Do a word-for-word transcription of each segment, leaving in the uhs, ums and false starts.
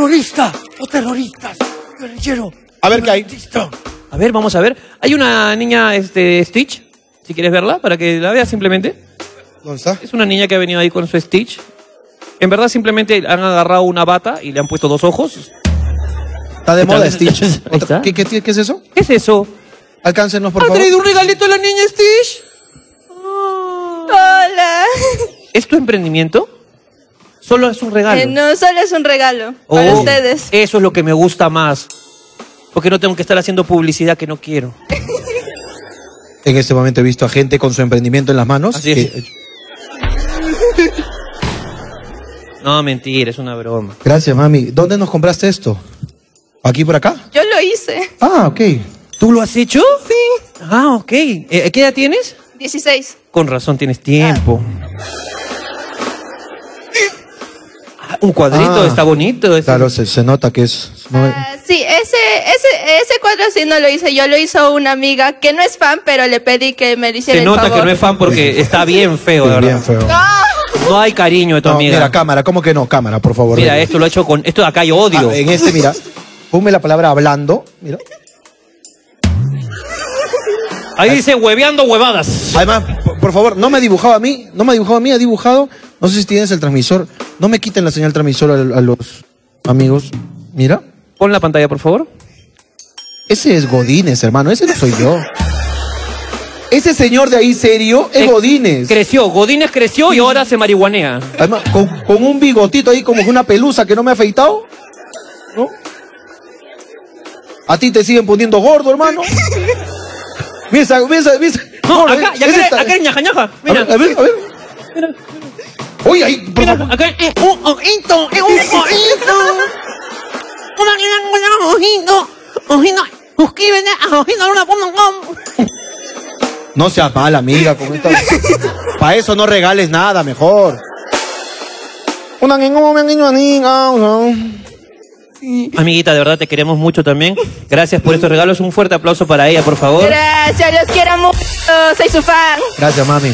terrorista o terroristas, guerrillero. A ver qué hay. A ver, vamos a ver. Hay una niña, este, Stitch, si quieres verla, para que la veas simplemente. ¿Dónde está? Es una niña que ha venido ahí con su Stitch. En verdad simplemente han agarrado una bata y le han puesto dos ojos. Está de moda Stitch. Ahí está. ¿Qué, qué, ¿Qué es eso? ¿Qué es eso? Alcáncenos, por ¿Ha favor. traído un regalito a la niña Stitch? Hola. ¿Es tu emprendimiento? Solo es un regalo. Eh, no, solo es un regalo Oh, para ustedes. Eso es lo que me gusta más. Porque no tengo que estar haciendo publicidad que no quiero. En este momento he visto a gente con su emprendimiento en las manos. Así es. que- No, mentira, es una broma. Gracias, mami. ¿Dónde nos compraste esto? ¿Aquí por acá? Yo lo hice. Ah, ok. ¿Tú lo has hecho? Sí. Ah, ok. Eh, ¿Qué edad tienes? dieciséis. Con razón, tienes tiempo. Ah, un cuadrito, Ah. está bonito. es- Claro, se, se nota que es... no es- Ah, sí, ese, ese, ese cuadro sí no lo hice yo, lo hizo una amiga que no es fan, pero le pedí que me lo hiciera Se el nota favor. que no es fan porque está bien feo, de es verdad. bien feo. No hay cariño de tu No, amiga. mira, cámara, ¿cómo que no? Cámara, por favor. Mira, ven. esto lo he hecho con... Esto de acá hay odio. Ah, en este, mira, ponme la palabra hablando, mira. Ahí dice hueveando huevadas. Además, por, por favor, no me ha dibujado a mí, no me ha dibujado a mí, ha dibujado, no sé si tienes el transmisor, no me quiten la señal transmisor a, a los amigos, mira. Pon la pantalla, por favor. Ese es Godínez, hermano, ese no soy yo. Ese señor de ahí serio es Eh, Godínez. Creció, Godínez creció y ahora se marihuanea. Además, con, con un bigotito ahí como una pelusa que no me ha afeitado, ¿no? A ti te siguen poniendo gordo, hermano. Mira, esa- mira, esa- mira esa- No, gordo, acá, ¿eh? ya Ese acá, está- acá es ñaja, ñaja. A Mira, ver, a ver, a ver. Oye, ahí, por mira, favor. acá es un ojito, es un ojito. Un ojito, ojito. Suscríbete a ojito luna punto com. No seas mala, amiga, con esta... Para eso no regales nada, mejor. Una niña, una niña, una niña. Amiguita, de verdad te queremos mucho también. Gracias por estos regalos. Un fuerte aplauso para ella, por favor. Gracias, los quiero mucho, soy su fan. Gracias, mami.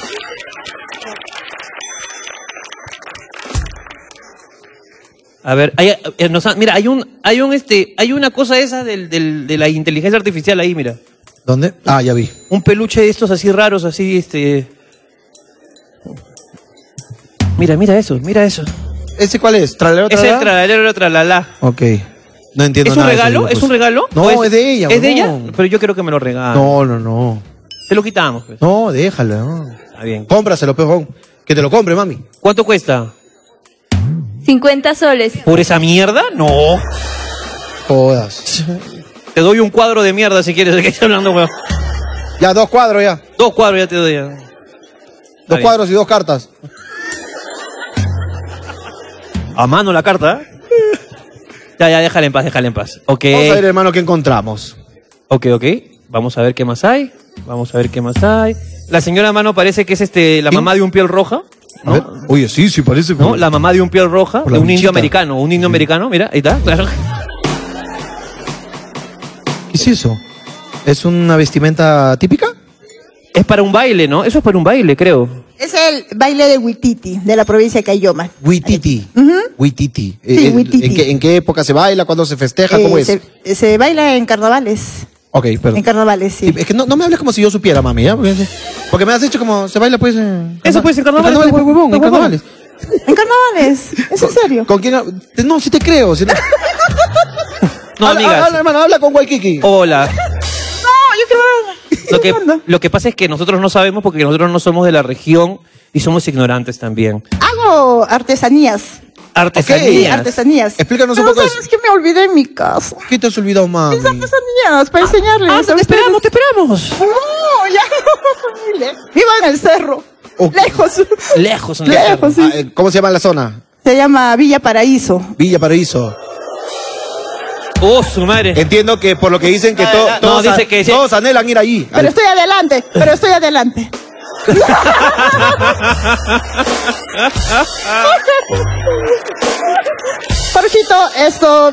A ver, hay, eh, nos ha- mira, hay un, hay un, este, hay una cosa esa del, del, de la inteligencia artificial ahí, mira. ¿Dónde? Ah, ya vi. Un peluche de estos así raros, así, este. Mira, mira eso, mira eso. ¿Ese cuál es? ¿Tralero, Es el tralalero tralala. Ok. No entiendo ¿Es un nada de esos regalo? dibujos. ¿Es un regalo? No, ¿O es de ella, ¿Es de ella? huevón. Pero yo quiero que me lo regalen. No, no, no. Se lo quitamos, pues. No, déjala. No. Está bien. Cómpraselo, pejón. Que te lo compre, mami. ¿Cuánto cuesta? cincuenta soles. ¿Por esa mierda? No. Jodas. Te doy un cuadro de mierda si quieres, que estoy hablando, weón. Ya, dos cuadros ya. Dos cuadros ya te doy. Ya. Dos cuadros y dos cartas. A mano la carta. ¿eh? Ya, ya, déjala en paz, déjala en paz. Ok. Vamos a ver, hermano, qué encontramos. Ok, ok. Vamos a ver qué más hay. Vamos a ver qué más hay. La señora Mano parece que es este la ¿Sí? mamá de un piel roja. A ver. Oye, sí, sí, parece. ¿No? La mamá de un piel roja, Por de la un indio bichita. americano. Un indio americano, mira, ahí está, claro. ¿Qué es eso? ¿Es una vestimenta típica? Es para un baile, ¿no? Eso es para un baile, creo. Es el baile de Huititi, de la provincia de Cayoma. Huititi. Ujú. Huititi. Sí, Eh, huititi. ¿En qué, ¿En qué época se baila? ¿Cuándo se festeja? ¿Cómo Eh, es? se, se baila en carnavales. Ok, perdón. En carnavales, sí. Es que no, no me hables como si yo supiera, mami, ¿ya? Porque, porque me has dicho como se baila, pues. En Eso puede ser carnavales, En carnavales, pues, huevón, en huevón. carnavales. En carnavales, ¿es en serio? ¿Con quién? ha- No, sí te creo. sí te- No, habla, amigas. habla, hermano, habla con Waikiki. Hola. No, yo quiero... Lo que, lo que pasa es que nosotros no sabemos porque nosotros no somos de la región y somos ignorantes también. Hago artesanías. Artesanías. Artesanías. Explícanos un Pero poco de sabes que me olvidé en mi casa. ¿Qué te has olvidado, mami? Mis artesanías, para enseñarles. Ah, a te ustedes. esperamos, te esperamos. No, ya no. Muy lejos. Vivo en el cerro. Ok. Lejos. Lejos, en Lejos, sí. Ah, eh, ¿Cómo se llama la zona? Se llama Villa Paraíso. Villa Paraíso. Oh, su madre. Entiendo que por lo que dicen que to- no, todos, dice a- que sí. todos anhelan ir allí. Pero estoy adelante, pero estoy adelante. Jorgito, esto...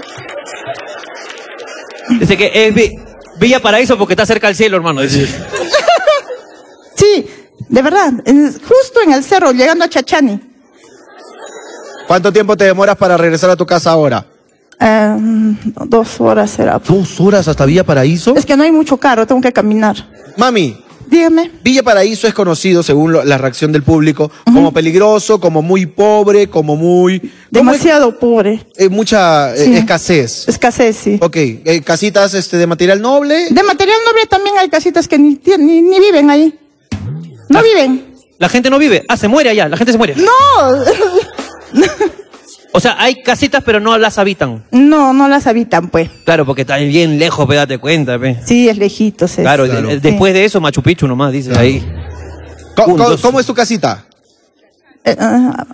Dice que es Vi- Villa Paraíso porque está cerca del cielo, hermano. Dice. Sí, de verdad, en- justo en el cerro, llegando a Chachani. ¿Cuánto tiempo te demoras para regresar a tu casa ahora? Eh, dos horas será. ¿Dos horas hasta Villa Paraíso? Es que no hay mucho carro, tengo que caminar. Mami, Dígame. Villa Paraíso es conocido, según lo- la reacción del público, como peligroso, como muy pobre, como muy... ¿cómo es? Demasiado pobre. Eh, mucha eh, Sí. escasez. Escasez, sí. Ok, eh, casitas este, de material noble. De material noble también hay casitas que ni, tien- ni, ni viven ahí. No viven. La gente no vive. Ah, se muere allá. La gente se muere. No. O sea, hay casitas, pero no las habitan. No, no las habitan, pues. Claro, porque está bien lejos, pe, date cuenta, pe. Sí, es lejitos. Es. Claro, Claro. de- después de eso, Machu Picchu nomás, dice Claro. ahí. Co- Un, co- dos. ¿Cómo es tu casita? Eh, ah.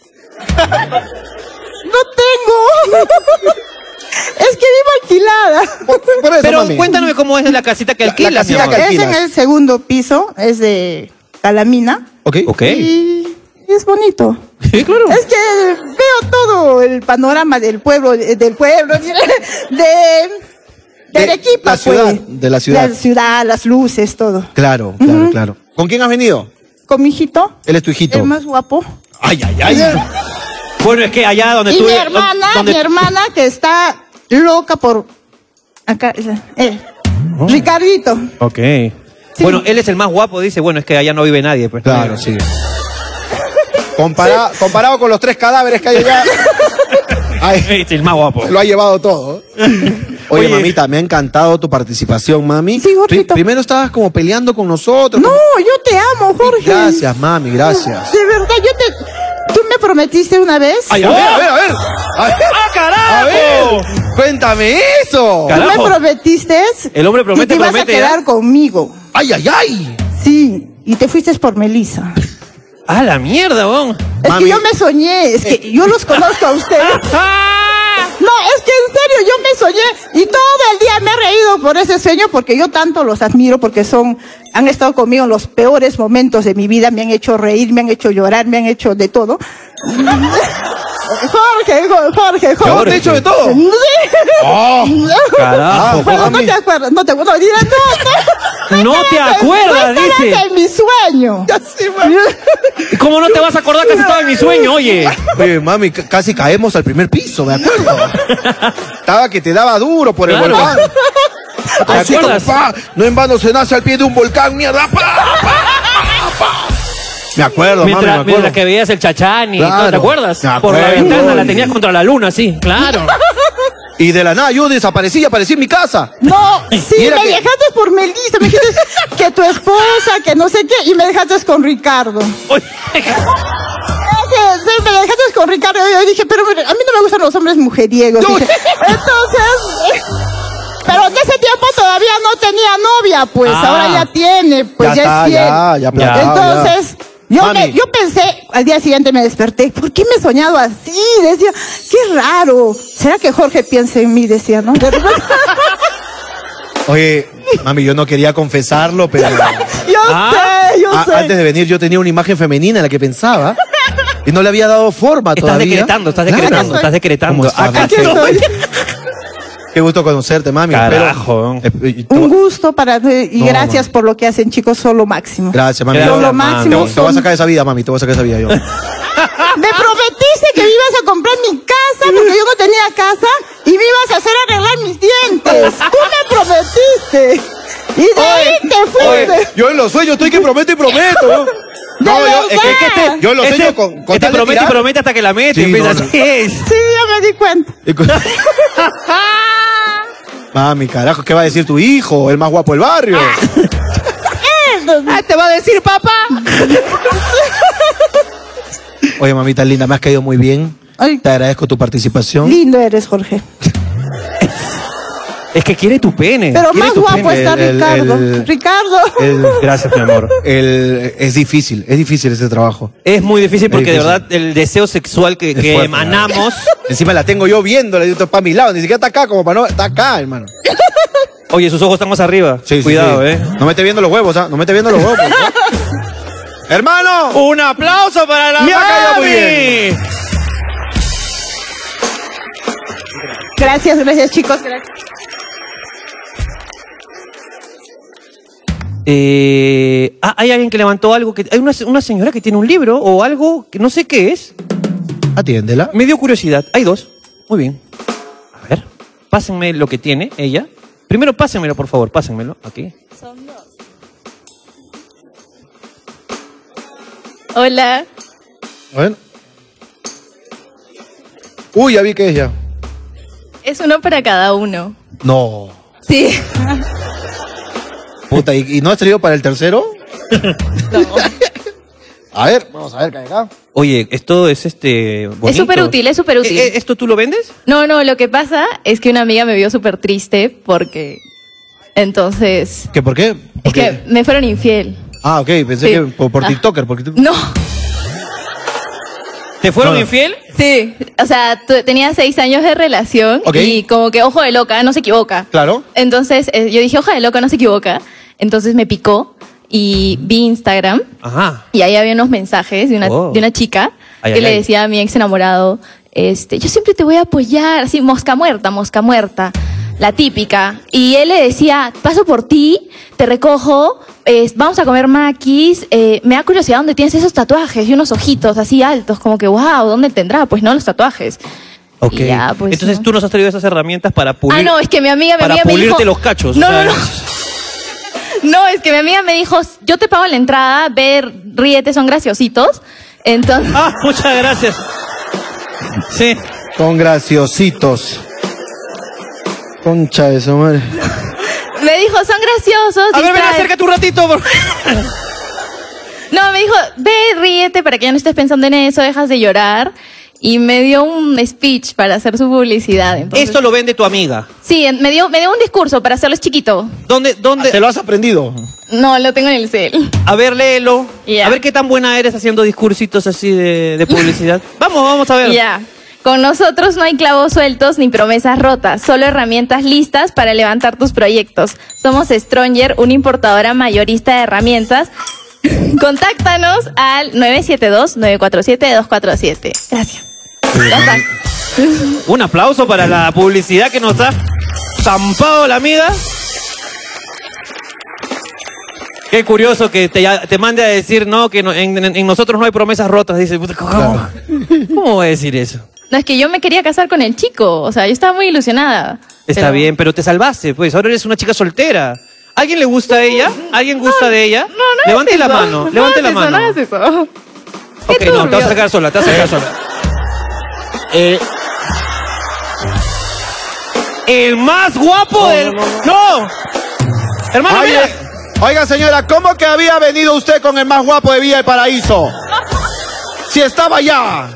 No tengo. Es que vivo alquilada. Por, por eso, Pero mami. cuéntanos cómo es la casita que La- la alquilas, mi casita amor. que Es en alquilas. el segundo piso, es de calamina. Ok. Ok. Y es bonito. Sí, claro. Es que veo todo el panorama del pueblo, eh, del pueblo, de, de, De Arequipa, la ciudad, pues. de la ciudad. La ciudad, las luces, todo. Claro, claro, claro. ¿Con quién has venido? Con mi hijito, Él es tu hijito. el más guapo. Ay, ay, ay. Bueno, es que allá donde Y tú... mi hermana, donde- mi hermana que está loca por acá, eh, Ricardito. Ok. Sí. Bueno, él es el más guapo, dice. Bueno, es que allá no vive nadie, pues. Claro, sí. Compara- comparado con los tres cadáveres que hay allá, ay, Es el más guapo. lo ha llevado todo. Oye, Oye. mamita, me ha encantado tu participación, mami. Sí, Jorgito. Pri- primero estabas como peleando con nosotros. No, yo te amo, Jorge. Gracias, mami, gracias. De verdad, yo te... Tú me prometiste una vez. Ay, a ver, a ver, a ver. A ver, ¡Ah, carajo! a ver, cuéntame eso. Tú me Carajo. prometiste El hombre promete, que te ibas promete, a quedar ¿eh? conmigo. Ay, ay, ay. Sí, y te fuiste por Melissa. ¡Ah, la mierda, weón! Es Mami. que yo me soñé, es que yo los conozco a ustedes. No, es que en serio, yo me soñé y todo el día me he reído por ese sueño porque yo tanto los admiro porque son, han estado conmigo en los peores momentos de mi vida, me han hecho reír, me han hecho llorar, me han hecho de todo. Jorge, Jorge, ¿Te Jorge. has hecho de todo? Sí. Oh, Carajo, Bueno, no mami. te acuerdas, no te no, dirás, no, no. No te acuerdas, no estabas dice. en mi sueño. ¿Cómo no te vas a acordar que has estado en mi sueño, oye? Oye, mami, c- casi caemos al primer piso, me acuerdo. Estaba que te daba duro por el Claro. volcán. ¿Te Así como, acuerdas? pa, no en vano se nace al pie de un volcán, mierda. Pa, pa, pa, pa. Me acuerdo, mami, me Mientras, acuerdo. mientras que veías el chachani, Claro. ¿te acuerdas? Me Por la acuerdo. ventana la tenías contra la luna, sí, claro. Y de la nada yo desaparecí y aparecí en mi casa. No, sí, Y me era que- dejaste por Melissa, me dijiste que tu esposa, que no sé qué, y me dejaste con Ricardo. Oye, Es que, sí, me dejaste con Ricardo, y yo dije, pero mire, a mí no me gustan los hombres mujeriegos. No. dije. Entonces, pero en ese tiempo todavía no tenía novia, pues, Ah. ahora ya tiene, pues Ya ya, está, es fiel. ya, ya plantado, Entonces, yo, Mami. me, yo pensé, al día siguiente me desperté, ¿por qué me he soñado así? Decía, qué raro. ¿Será que Jorge piensa en mí? Decía, ¿no? De repente- Oye, mami, yo no quería confesarlo, pero yo Ah, sé, yo a- sé. antes de venir yo tenía una imagen femenina en la que pensaba y no le había dado forma estás todavía. decretando, estás Claro. decretando, estás decretando. ¿Cómo estás? Acá Aquí estoy. estoy. Qué gusto conocerte, mami. Carajo. Pero- eh, eh, te- Un gusto para y No, gracias mami. por lo que hacen, chicos, son lo máximo. Gracias, mami. Gracias, Son lo mami. Te, máximo. voy- te voy a son- sacar de esa vida, mami. Te voy a sacar de esa vida yo. Me prometiste que me ibas a comprar mi casa porque yo no tenía casa y me ibas a hacer arreglar mis dientes. Tú me prometiste. Y de ahí te fuiste. Oye, yo en los sueños estoy que prometo y prometo. No, De yo, es que, verdad. es que este- yo en los Este- sueños con, con este tal de promete y tirar- promete hasta que la mete. Sí, empieza, no, no. así es. Sí, ya me di cuenta. y con- Mami, carajo, ¿qué va a decir tu hijo? El más guapo del barrio. Ah, te va a decir, papá. Oye, mamita linda, me has caído muy bien. Ay, Te agradezco tu participación. lindo eres, Jorge. Es que quiere tu pene. Pero quiere más tu guapo pene. está El- el- Ricardo. el- Ricardo. El- Gracias, mi amor. el- es difícil, es difícil ese trabajo. Es muy difícil porque difícil. de verdad el deseo sexual que, Es que fuerte, emanamos. Encima la tengo yo viéndola, y esto para mi lado, ni siquiera está acá como para no, está acá, hermano. Oye, sus ojos están más arriba. Sí, sí, Cuidado, sí. eh. No me esté viendo los huevos, ¿ah? No me esté viendo los huevos. ¿no? Hermano, Un aplauso para la Me ha caído muy mami. bien. Gracias, gracias, chicos. Gracias. Eh, ah, hay alguien que levantó algo que hay una, una señora que tiene un libro o algo que no sé qué es. atiéndela. Me dio curiosidad. Hay dos. Muy bien. pásenme lo que tiene ella. Primero pásenmelo, por favor, pásenmelo. Aquí. Son dos. Hola. Bueno. Uy, ya vi que es ya. Es uno para cada uno. No. Sí. Puta, ¿y, y no has traído para el tercero? No. A ver, vamos a ver qué hay acá. Oye, esto es este bonito. Es súper útil, es súper útil. ¿E- e- ¿Esto tú lo vendes? No, no, lo que pasa es que una amiga me vio súper triste porque... Entonces... ¿Qué por qué? Es Porque- que me fueron infiel. Ah, ok, pensé Sí. que por, por Ah. TikToker. Porque tú- No. ¿Te fueron No, no. infiel? Sí, o sea, tu- tenía seis años de relación Ok. y como que ojo de loca, no se equivoca. Claro. Entonces eh, yo dije, ojo de loca, no se equivoca. Entonces me picó y vi Instagram Ajá. y ahí había unos mensajes de una, Oh. de una chica Ay, que ay, le ay. decía a mi ex enamorado, este, yo siempre te voy a apoyar, así, mosca muerta, mosca muerta, la típica. Y él le decía, paso por ti, te recojo, eh, vamos a comer maquis, eh, me da curiosidad dónde tienes esos tatuajes y unos ojitos así altos, como que, wow, ¿dónde tendrá? Pues no, los tatuajes. Ok. Y ya, pues, Entonces no. tú nos has traído esas herramientas para pulir. Ah, no, es que mi amiga, mi para amiga me pulirte dijo... los cachos. No, o sea, no, no. No, es que mi amiga me dijo, yo te pago la entrada, ver, ríete, son graciositos. Entonces... Ah, muchas gracias. Sí. Con graciositos. Concha de su madre. Me dijo, son graciosos. A ver, ven, distrae- acércate un ratito. por- No, me dijo, ve, ríete para que ya no estés pensando en eso, dejas de llorar. Y me dio un speech para hacer su publicidad. Entonces, Esto lo vende tu amiga. Sí, en- me dio, me dio un discurso para hacerlo chiquito. ¿Dónde, dónde? ¿Te lo has aprendido? No, lo tengo en el cel. A ver, léelo. Ya. A ver qué tan buena eres haciendo discursitos así de, de publicidad. Vamos, vamos a ver. Ya. Con nosotros no hay clavos sueltos ni promesas rotas, solo herramientas listas para levantar tus proyectos. Somos Stronger, una importadora mayorista de herramientas. Contáctanos al nueve siete dos, nueve cuatro siete, dos cuatro siete. Gracias. Ya está. Un aplauso para la publicidad que nos ha zampado la amiga. Qué curioso que te, te mande a decir, no, que no- en, en- en nosotros no hay promesas rotas. Dice, puta, ¿cómo, ¿cómo voy a decir eso? No, es que yo me quería casar con el chico, o sea, yo estaba muy ilusionada. Está Pero- bien, pero te salvaste, pues. Ahora eres una chica soltera. ¿Alguien le gusta a ella? ¿Alguien gusta de ella? No, no Levante hagas la eso. mano, No levante la hagas eso, mano. No hagas eso. Qué Ok, no, te vas a turbio. sacar sola, te vas a sacar sola. Eh, El más guapo del... ¡No! Hermano, oye, mira. oiga, señora, ¿cómo que había venido usted con el más guapo de Villa del Paraíso? Si estaba allá.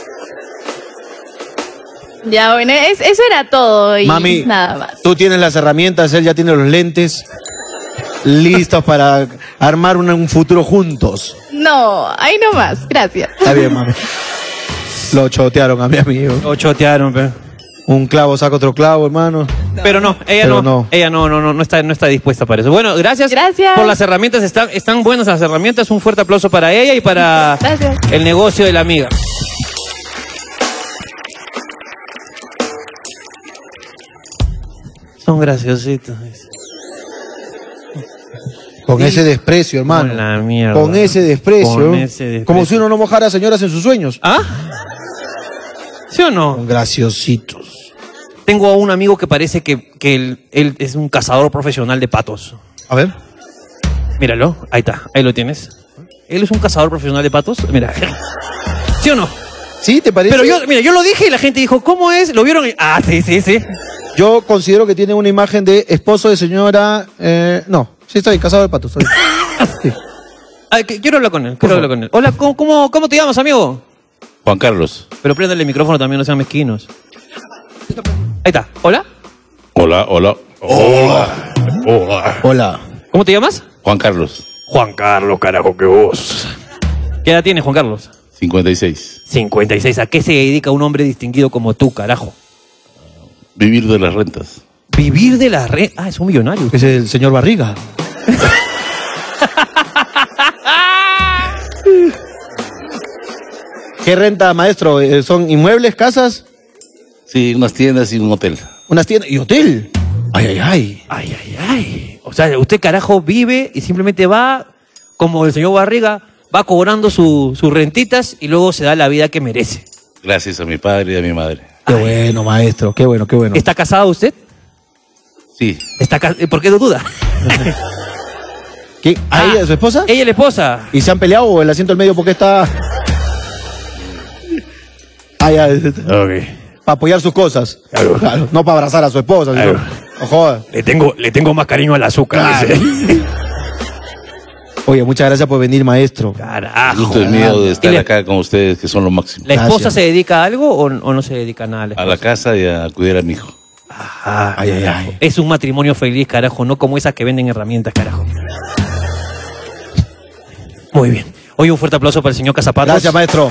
Ya, bueno, es- eso era todo y Mami, nada más. tú tienes las herramientas, él ya tiene los lentes listos para armar un, un futuro juntos. No, ahí nomás, gracias. Está bien, mami. Lo chotearon a mi amigo. Lo chotearon, pero... Un clavo saca otro clavo, hermano. Pero no, ella Pero no, no. ella no, no, no, no está, no está dispuesta para eso. Bueno, gracias, Gracias. por las herramientas, están, están buenas las herramientas, un fuerte aplauso para ella y para Gracias. el negocio de la amiga. Son graciositos. Con ese desprecio, hermano. Con la mierda. Con ese desprecio. Con ese desprecio. Como si uno no mojara a señoras en sus sueños. ¿Ah? ¿Sí o no? Con graciositos. Tengo a un amigo que parece que, que él, él es un cazador profesional de patos. A ver. Míralo, ahí está, ahí lo tienes. Él es un cazador profesional de patos. Mira. ¿Sí o no? ¿Sí? ¿Te parece? Pero yo, mira, yo lo dije y la gente dijo, ¿cómo es? ¿Lo vieron? Ah, sí, sí, sí. Yo considero que tiene una imagen de esposo de señora... Eh, no, sí estoy casado de pato. Estoy. Sí. Ay, que- quiero hablar con él, quiero hablar con él. Hola, ¿cómo, cómo, cómo te llamas, amigo? Juan Carlos. Pero préndale el micrófono también, no sean mezquinos. Ahí está. ¿Hola? Hola, hola. Hola. Hola. Hola. ¿Cómo te llamas? Juan Carlos. Juan Carlos, carajo, que vos. ¿Qué edad tienes, Juan Carlos? cincuenta y seis. cincuenta y seis. ¿A qué se dedica un hombre distinguido como tú, carajo? Vivir de las rentas. Vivir de la red. Ah, es un millonario. Es el señor Barriga. ¿Qué renta, maestro? Eh, ¿Son inmuebles, casas, Sí, unas tiendas y un hotel. unas tiendas y hotel? Ay, ay, ay. Ay, ay, ay. O sea, usted, carajo, vive y simplemente va, como el señor Barriga, va cobrando su- sus rentitas y luego se da la vida que merece. Gracias a mi padre y a mi madre. Qué bueno, maestro, qué bueno, qué bueno. ¿Está casado usted? Sí. ¿Está ca- ¿Por qué no duda? ¿Qué? ¿A Ah, ella, su esposa? Ella es la esposa. ¿Y se han peleado o el asiento del medio porque está...? Ah, ya. Para apoyar sus cosas. Claro. Claro, no para abrazar a su esposa. Claro. sino- No jodas. Le tengo, le tengo más cariño al azúcar. Claro. dice. Oye, muchas gracias por venir, maestro. El Carajo. gusto es mío de estar Y le- acá con ustedes, que son lo máximo. ¿La esposa Gracias. se dedica a algo o, o no se dedica a nada? La A la esposa? casa y a cuidar a mi hijo. Ah, Ay, ay, carajo. ay. Es un matrimonio feliz, carajo, no como esas que venden herramientas, carajo. Muy bien. Hoy un fuerte aplauso para el señor Cazapatos. Gracias, maestro.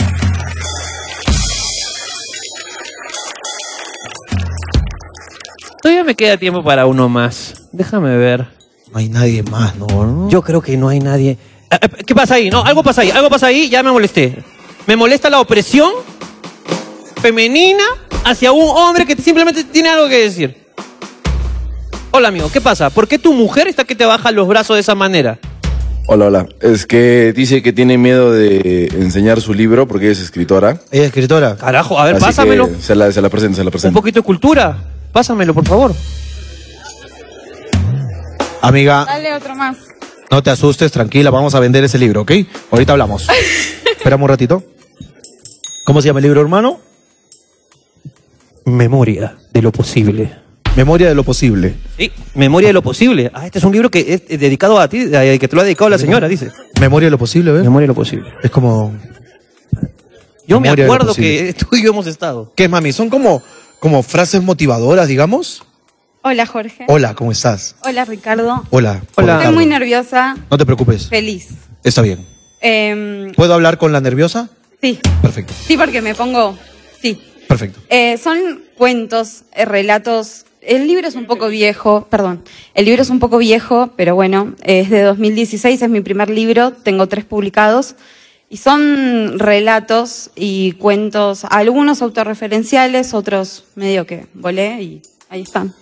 Todavía me queda tiempo para uno más. Déjame ver. No hay nadie más, ¿no? Yo creo que no hay nadie. Ah, ah, ¿Qué pasa ahí? No, algo pasa ahí, algo pasa ahí, ya me molesté. Me molesta la opresión femenina hacia un hombre que simplemente tiene algo que decir. Hola, amigo, ¿qué pasa? ¿Por qué tu mujer está que te baja los brazos de esa manera? Hola, hola. Es que dice que tiene miedo de enseñar su libro porque ella es escritora. Ella es escritora. Carajo, a ver, Así pásamelo. que Se la, se la presento, se la Un presento. poquito de cultura. Pásamelo, por favor. Amiga, Dale otro más. no te asustes, tranquila, vamos a vender ese libro, ¿ok? Ahorita hablamos. Esperamos un ratito. ¿Cómo se llama el libro, hermano? Memoria de lo posible. Memoria de lo posible. Sí, Memoria de lo posible. Ah, este es un libro que es dedicado a ti, eh, que te lo ha dedicado la señora, dice. Memoria de lo posible, ¿ves? Memoria de lo posible. Es como... Yo me Memoria de lo acuerdo posible. que tú y yo hemos estado. ¿Qué, mami? Son como, como frases motivadoras, digamos. Hola, Jorge. Hola, ¿cómo estás? Hola, Ricardo. Hola. Hola. Estoy muy nerviosa, No te preocupes, feliz. está bien. Em, ¿Puedo hablar con la nerviosa? sí, Perfecto, sí, porque me pongo... Sí. perfecto. Eh, son cuentos, eh, relatos. El libro es un poco viejo, perdón. El libro es un poco viejo, pero bueno, es de dos mil dieciséis, es mi primer libro. Tengo tres publicados. Y son relatos y cuentos, algunos autorreferenciales, otros medio que volé y ahí están.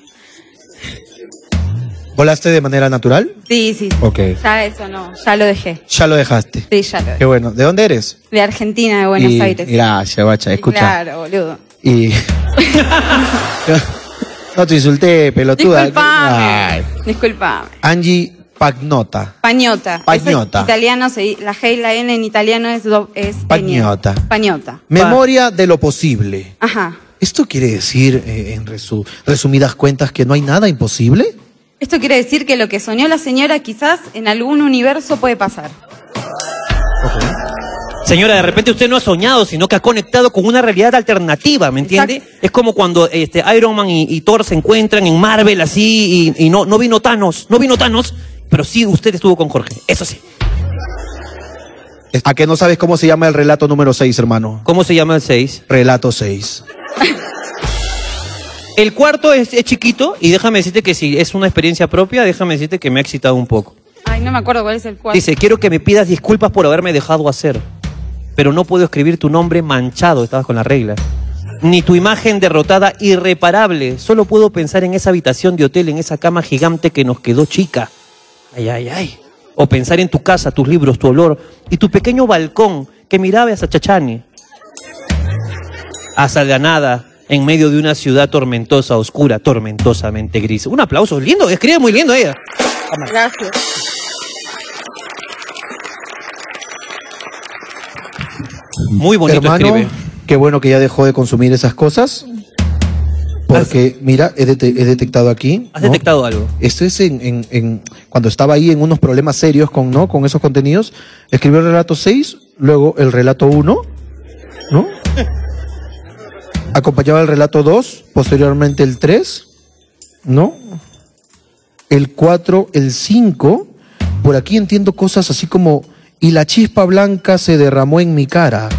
¿Volaste de manera natural? Sí, sí. sí. Ok. Ya eso no, ya lo dejé. Ya lo dejaste. Sí, ya lo dejé. Qué bueno. ¿De dónde eres? De Argentina, de Buenos Y- Aires. Gracias, bacha. Escucha. Claro, boludo. Y... no te insulté, pelotuda. Disculpame. Ay. Disculpame. Angie Pagnota. Pañota. Pañota. Eso en italiano, se, la G y la N en italiano es, do, es Pañota. ñ. Pañota. Memoria de lo posible. Ajá. ¿Esto quiere decir, eh, en resu- resumidas cuentas, que no hay nada imposible? Esto quiere decir que lo que soñó la señora quizás en algún universo puede pasar. Señora, de repente usted no ha soñado, sino que ha conectado con una realidad alternativa, ¿me entiende? Exacto. Es como cuando este, Iron Man y, y Thor se encuentran en Marvel así y, y no, no vino Thanos, no vino Thanos, pero sí usted estuvo con Jorge, eso sí. ¿A que no sabes cómo se llama el relato número seis, hermano? ¿Cómo se llama el seis? Relato seis. El cuarto es, es chiquito y déjame decirte que si es una experiencia propia, déjame decirte que me ha excitado un poco. Ay, no me acuerdo cuál es el cuarto. Dice, quiero que me pidas disculpas por haberme dejado hacer, pero no puedo escribir tu nombre manchado, estabas con la regla, ni tu imagen derrotada irreparable. Solo puedo pensar en esa habitación de hotel, en esa cama gigante que nos quedó chica. Ay, ay, ay. O pensar en tu casa, tus libros, tu olor y tu pequeño balcón que miraba hacia Chachani. Hacia la nada, en medio de una ciudad tormentosa, oscura, tormentosamente gris. Un aplauso, lindo, escribe muy lindo ella. Gracias. Muy bonito Hermano, escribe. qué bueno que ya dejó de consumir esas cosas. Porque, mira, he, dete- he detectado aquí. ¿Has ¿no? detectado algo? Esto es en, en- en- cuando estaba ahí en unos problemas serios con, ¿no? con esos contenidos. Escribió el relato seis, luego el relato uno, ¿no? Acompañaba el relato dos, posteriormente el tres, ¿no? El cuatro, el cinco. Por aquí entiendo cosas así como, y la chispa blanca se derramó en mi cara.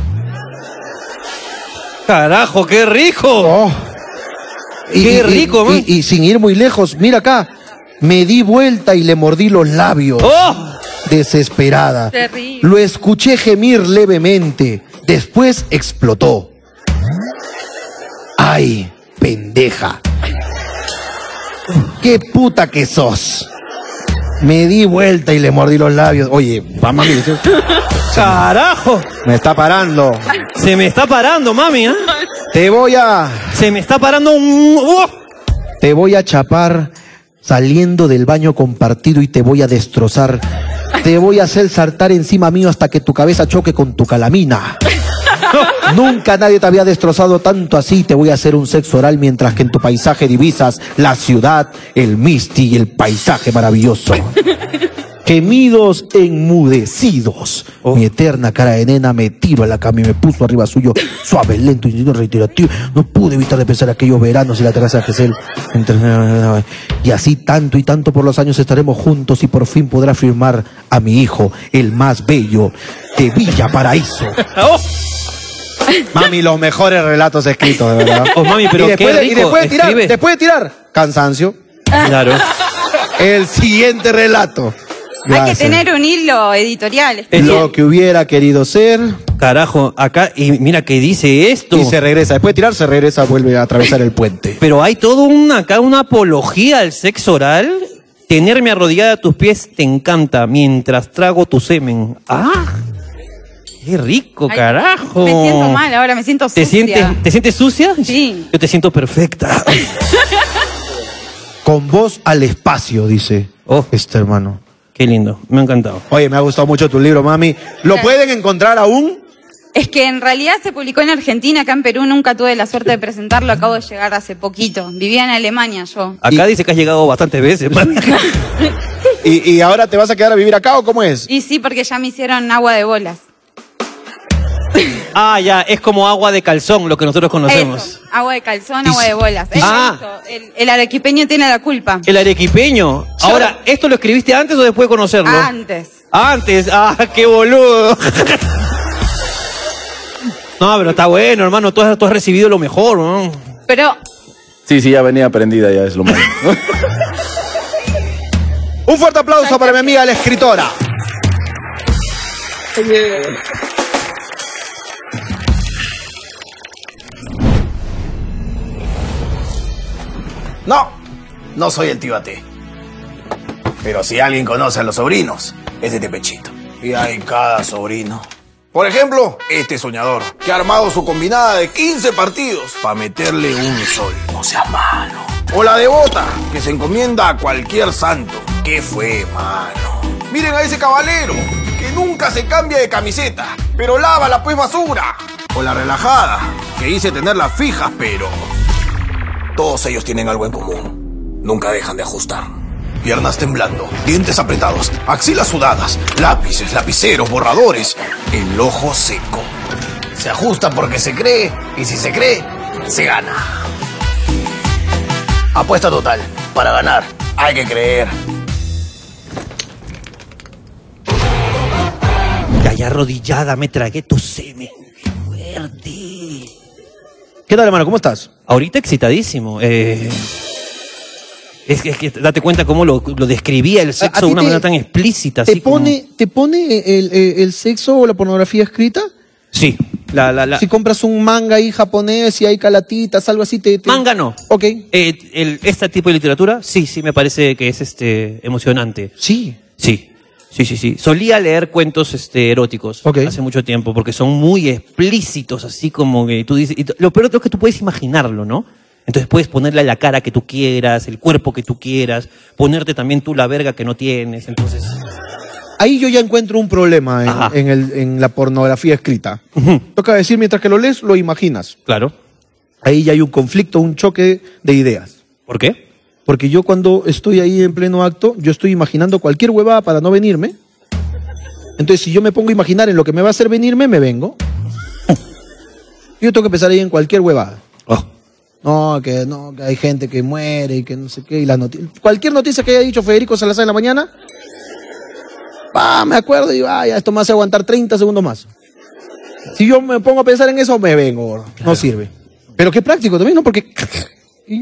Carajo, qué rico. Oh. Qué rico, man. y, y sin ir muy lejos, mira acá, me di vuelta y le mordí los labios. ¡Oh! Desesperada. Terrible. Lo escuché gemir levemente. Después explotó. ¡Ay, pendeja! ¡Qué puta que sos! Me di vuelta y le mordí los labios. Oye, mamá, mire, se- ¡Carajo! me está parando. Se me está parando, mami, ¿ah? Te voy a... Se me está parando un... ¡Oh! Te voy a chapar saliendo del baño compartido y te voy a destrozar. Te voy a hacer saltar encima mío hasta que tu cabeza choque con tu calamina. Nunca nadie te había destrozado tanto así. Te voy a hacer un sexo oral mientras que en tu paisaje divisas la ciudad, el Misty y el paisaje maravilloso. Gemidos enmudecidos. Oh. Mi eterna cara de nena me tiro a la cama y me puso arriba suyo, suave, lento y reiterativo. No pude evitar de pensar aquellos veranos y la terraza de Gesell. Y así tanto y tanto por los años estaremos juntos y por fin podrá firmar a mi hijo, el más bello de Villa Paraíso. Oh. Mami, los mejores relatos escritos, de verdad. Oh, mami, pero y después, qué de, y rico después de tirar, escribe. después de tirar, cansancio. Claro. El siguiente relato. Gracias. Hay que tener un hilo editorial. Es lo que hubiera querido ser. Carajo, acá, y mira que dice esto. Y se regresa. Después de tirar, se regresa, vuelve a atravesar el puente. Pero hay todo una, acá una apología al sexo oral. Tenerme arrodillada a tus pies te encanta mientras trago tu semen. ¡Ah! ¡Qué rico, Ay, carajo! Me siento mal ahora, me siento sucia. ¿Te sientes, ¿Te sientes sucia? Sí. Yo te siento perfecta. Con voz al espacio, dice Oh. este hermano. Qué lindo, me ha encantado. Oye, me ha gustado mucho tu libro, mami. ¿Lo Gracias. pueden encontrar aún? Es que en realidad se publicó en Argentina, acá en Perú nunca tuve la suerte de presentarlo, acabo de llegar hace poquito. Vivía en Alemania yo. Acá Y- dice que has llegado bastantes veces. ¿Y, ¿Y ahora te vas a quedar a vivir acá o cómo es? Y sí, porque ya me hicieron agua de bolas. Ah, ya, es como agua de calzón lo que nosotros conocemos. Eso, agua de calzón, agua de bolas. Es Ah. eso, el, el arequipeño tiene la culpa. El arequipeño. Ahora, ¿esto lo escribiste antes o después de conocerlo? Antes. Antes, ah, qué boludo. No, pero está bueno, hermano, tú has, tú has recibido lo mejor, ¿no? Pero Sí, sí, ya venía aprendida, ya es lo malo. Un fuerte aplauso para mi amiga la escritora. No, no soy el tío Ate. Pero si alguien conoce a los sobrinos, es de Tepechito. Y hay cada sobrino. Por ejemplo, este soñador, que ha armado su combinada de quince partidos para meterle un sol. No seas malo. O la devota, que se encomienda a cualquier santo. ¿Qué fue, mano? Miren a ese caballero, que nunca se cambia de camiseta, pero lava la pues basura. O la relajada, que dice tenerlas fijas, pero... Todos ellos tienen algo en común. Nunca dejan de ajustar. Piernas temblando, dientes apretados, axilas sudadas, lápices, lapiceros, borradores, el ojo seco. Se ajusta porque se cree, y si se cree, se gana. Apuesta total. Para ganar, hay que creer. Ya, ya arrodillada me tragué tu semen. ¡Qué fuerte! ¿Qué tal, hermano? ¿Cómo estás? Ahorita excitadísimo. Eh, es, que, es que date cuenta cómo lo, lo describía el ¿A sexo ti de una te- manera tan explícita. ¿Te así como- pone, ¿te pone el, el- el sexo o la pornografía escrita? Sí. La, la, la... Si compras un manga ahí japonés y hay calatitas, algo así, te... te... Manga no. Ok. Eh, el, este tipo de literatura, sí, sí, me parece que es este emocionante. Sí. Sí, sí, sí, sí. Solía leer cuentos este, eróticos Ok. hace mucho tiempo porque son muy explícitos, así como que tú dices. Y t- lo peor es que tú puedes imaginarlo, ¿no? Entonces puedes ponerle la cara que tú quieras, el cuerpo que tú quieras, ponerte también tú la verga que no tienes. Entonces, Ahí yo ya encuentro un problema Ajá. en, en, el, en la pornografía escrita. ujú, Toca decir, mientras que lo lees, lo imaginas. claro. Ahí ya hay un conflicto, un choque de ideas. ¿Por qué? Porque yo cuando estoy ahí en pleno acto, yo estoy imaginando cualquier huevada para no venirme. Entonces, si yo me pongo a imaginar en lo que me va a hacer venirme, me vengo. Yo tengo que empezar ahí en cualquier huevada. Oh. No, que no, que hay gente que muere y que no sé qué. Y la noti- cualquier noticia que haya dicho Federico Salazar en la mañana, ah, me acuerdo y vaya, esto me hace aguantar treinta segundos más. Si yo me pongo a pensar en eso, me vengo, bro. No sirve. Pero qué práctico también, ¿no? Porque... ¿Y?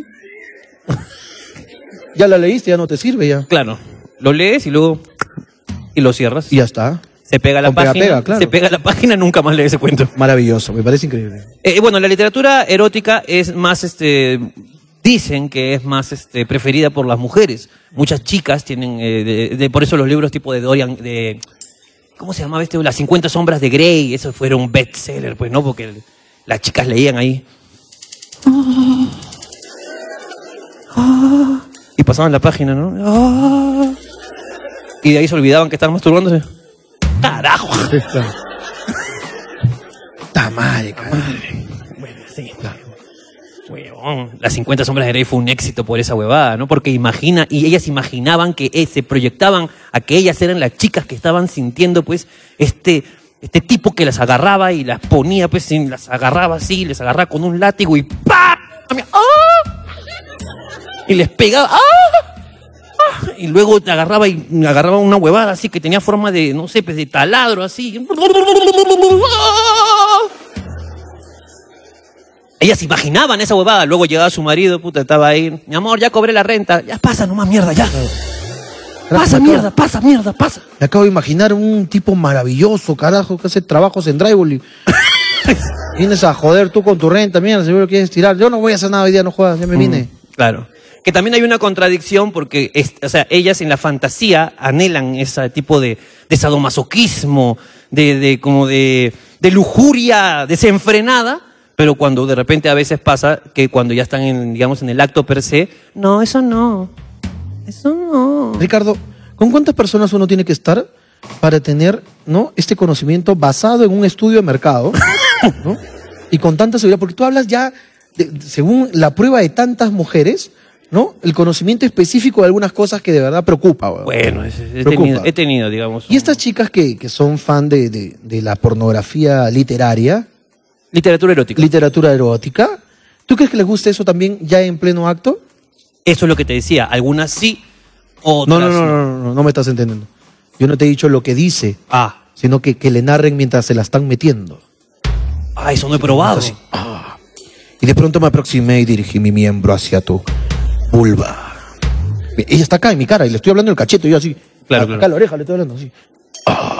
Ya la leíste, ya no te sirve ya. Claro. Lo lees y luego. Y lo cierras. Y ya está. Se pega la Con pega, página. pega, claro. Se pega la página, nunca más lees ese cuento. Maravilloso, me parece increíble. Eh, bueno, la literatura erótica es más, este, dicen que es más, este, preferida por las mujeres. Muchas chicas tienen, eh, de, de- por eso los libros tipo de Dorian, de, ¿cómo se llamaba este? Las cincuenta sombras de Grey, eso fueron un bestseller, pues, ¿no? Porque el- las chicas leían ahí. Ah, ah, y pasaban la página, ¿no? Ah, y de ahí se olvidaban que estaban masturbándose. ¡Carajo! ¡Ta madre, carajo! Bueno, sí, claro. Huevón. Las cincuenta sombras de Grey fue un éxito por esa huevada, ¿no? Porque imagina, y ellas imaginaban que eh, se proyectaban a que ellas eran las chicas que estaban sintiendo, pues, este, este tipo que las agarraba y las ponía, pues, y las agarraba así, les agarraba con un látigo y ¡pam! ¡Ah! Y les pegaba, ¡ah! ¡Ah! Y luego te agarraba y agarraba una huevada así que tenía forma de, no sé, pues, de taladro, así. Ellas imaginaban esa huevada, luego llegaba su marido, puta, estaba ahí, mi amor, ya cobré la renta, ya pasa nomás mierda, ya. Pasa mierda, pasa mierda, pasa. Me acabo de imaginar un tipo maravilloso, carajo, que hace trabajos en Drywall y vienes a joder tú con tu renta, mierda, seguro quieres tirar. Yo no voy a hacer nada hoy día, no jodas, ya me vine. Mm, claro. Que también hay una contradicción porque, es, o sea, ellas en la fantasía anhelan ese tipo de, de sadomasoquismo, de, de como de, de lujuria desenfrenada. Pero cuando de repente a veces pasa que cuando ya están en, digamos, en el acto per se, no, eso no, eso no. Ricardo, ¿con cuántas personas uno tiene que estar para tener, ¿no?, este conocimiento basado en un estudio de mercado, ¿no?, y con tanta seguridad? Porque tú hablas ya, de, según la prueba de tantas mujeres, ¿no?, el conocimiento específico de algunas cosas que de verdad preocupa. Bueno, bueno he, he, preocupa. Tenido, he tenido, digamos. Y estas chicas que, que son fan de, de, de la pornografía literaria, literatura erótica. Literatura erótica. ¿Tú crees que les gusta eso también ya en pleno acto? Eso es lo que te decía. Algunas sí, otras no. No, no, no, no, no, no me estás entendiendo. Yo no te he dicho lo que dice, ah. sino que, que le narren mientras se la están metiendo. Ah, eso no he probado. Así, ah. Y de pronto me aproximé y dirigí mi miembro hacia tu vulva. Ella está acá en mi cara y le estoy hablando el cachete y yo así. Claro, acá claro. la oreja le estoy hablando así. Ah.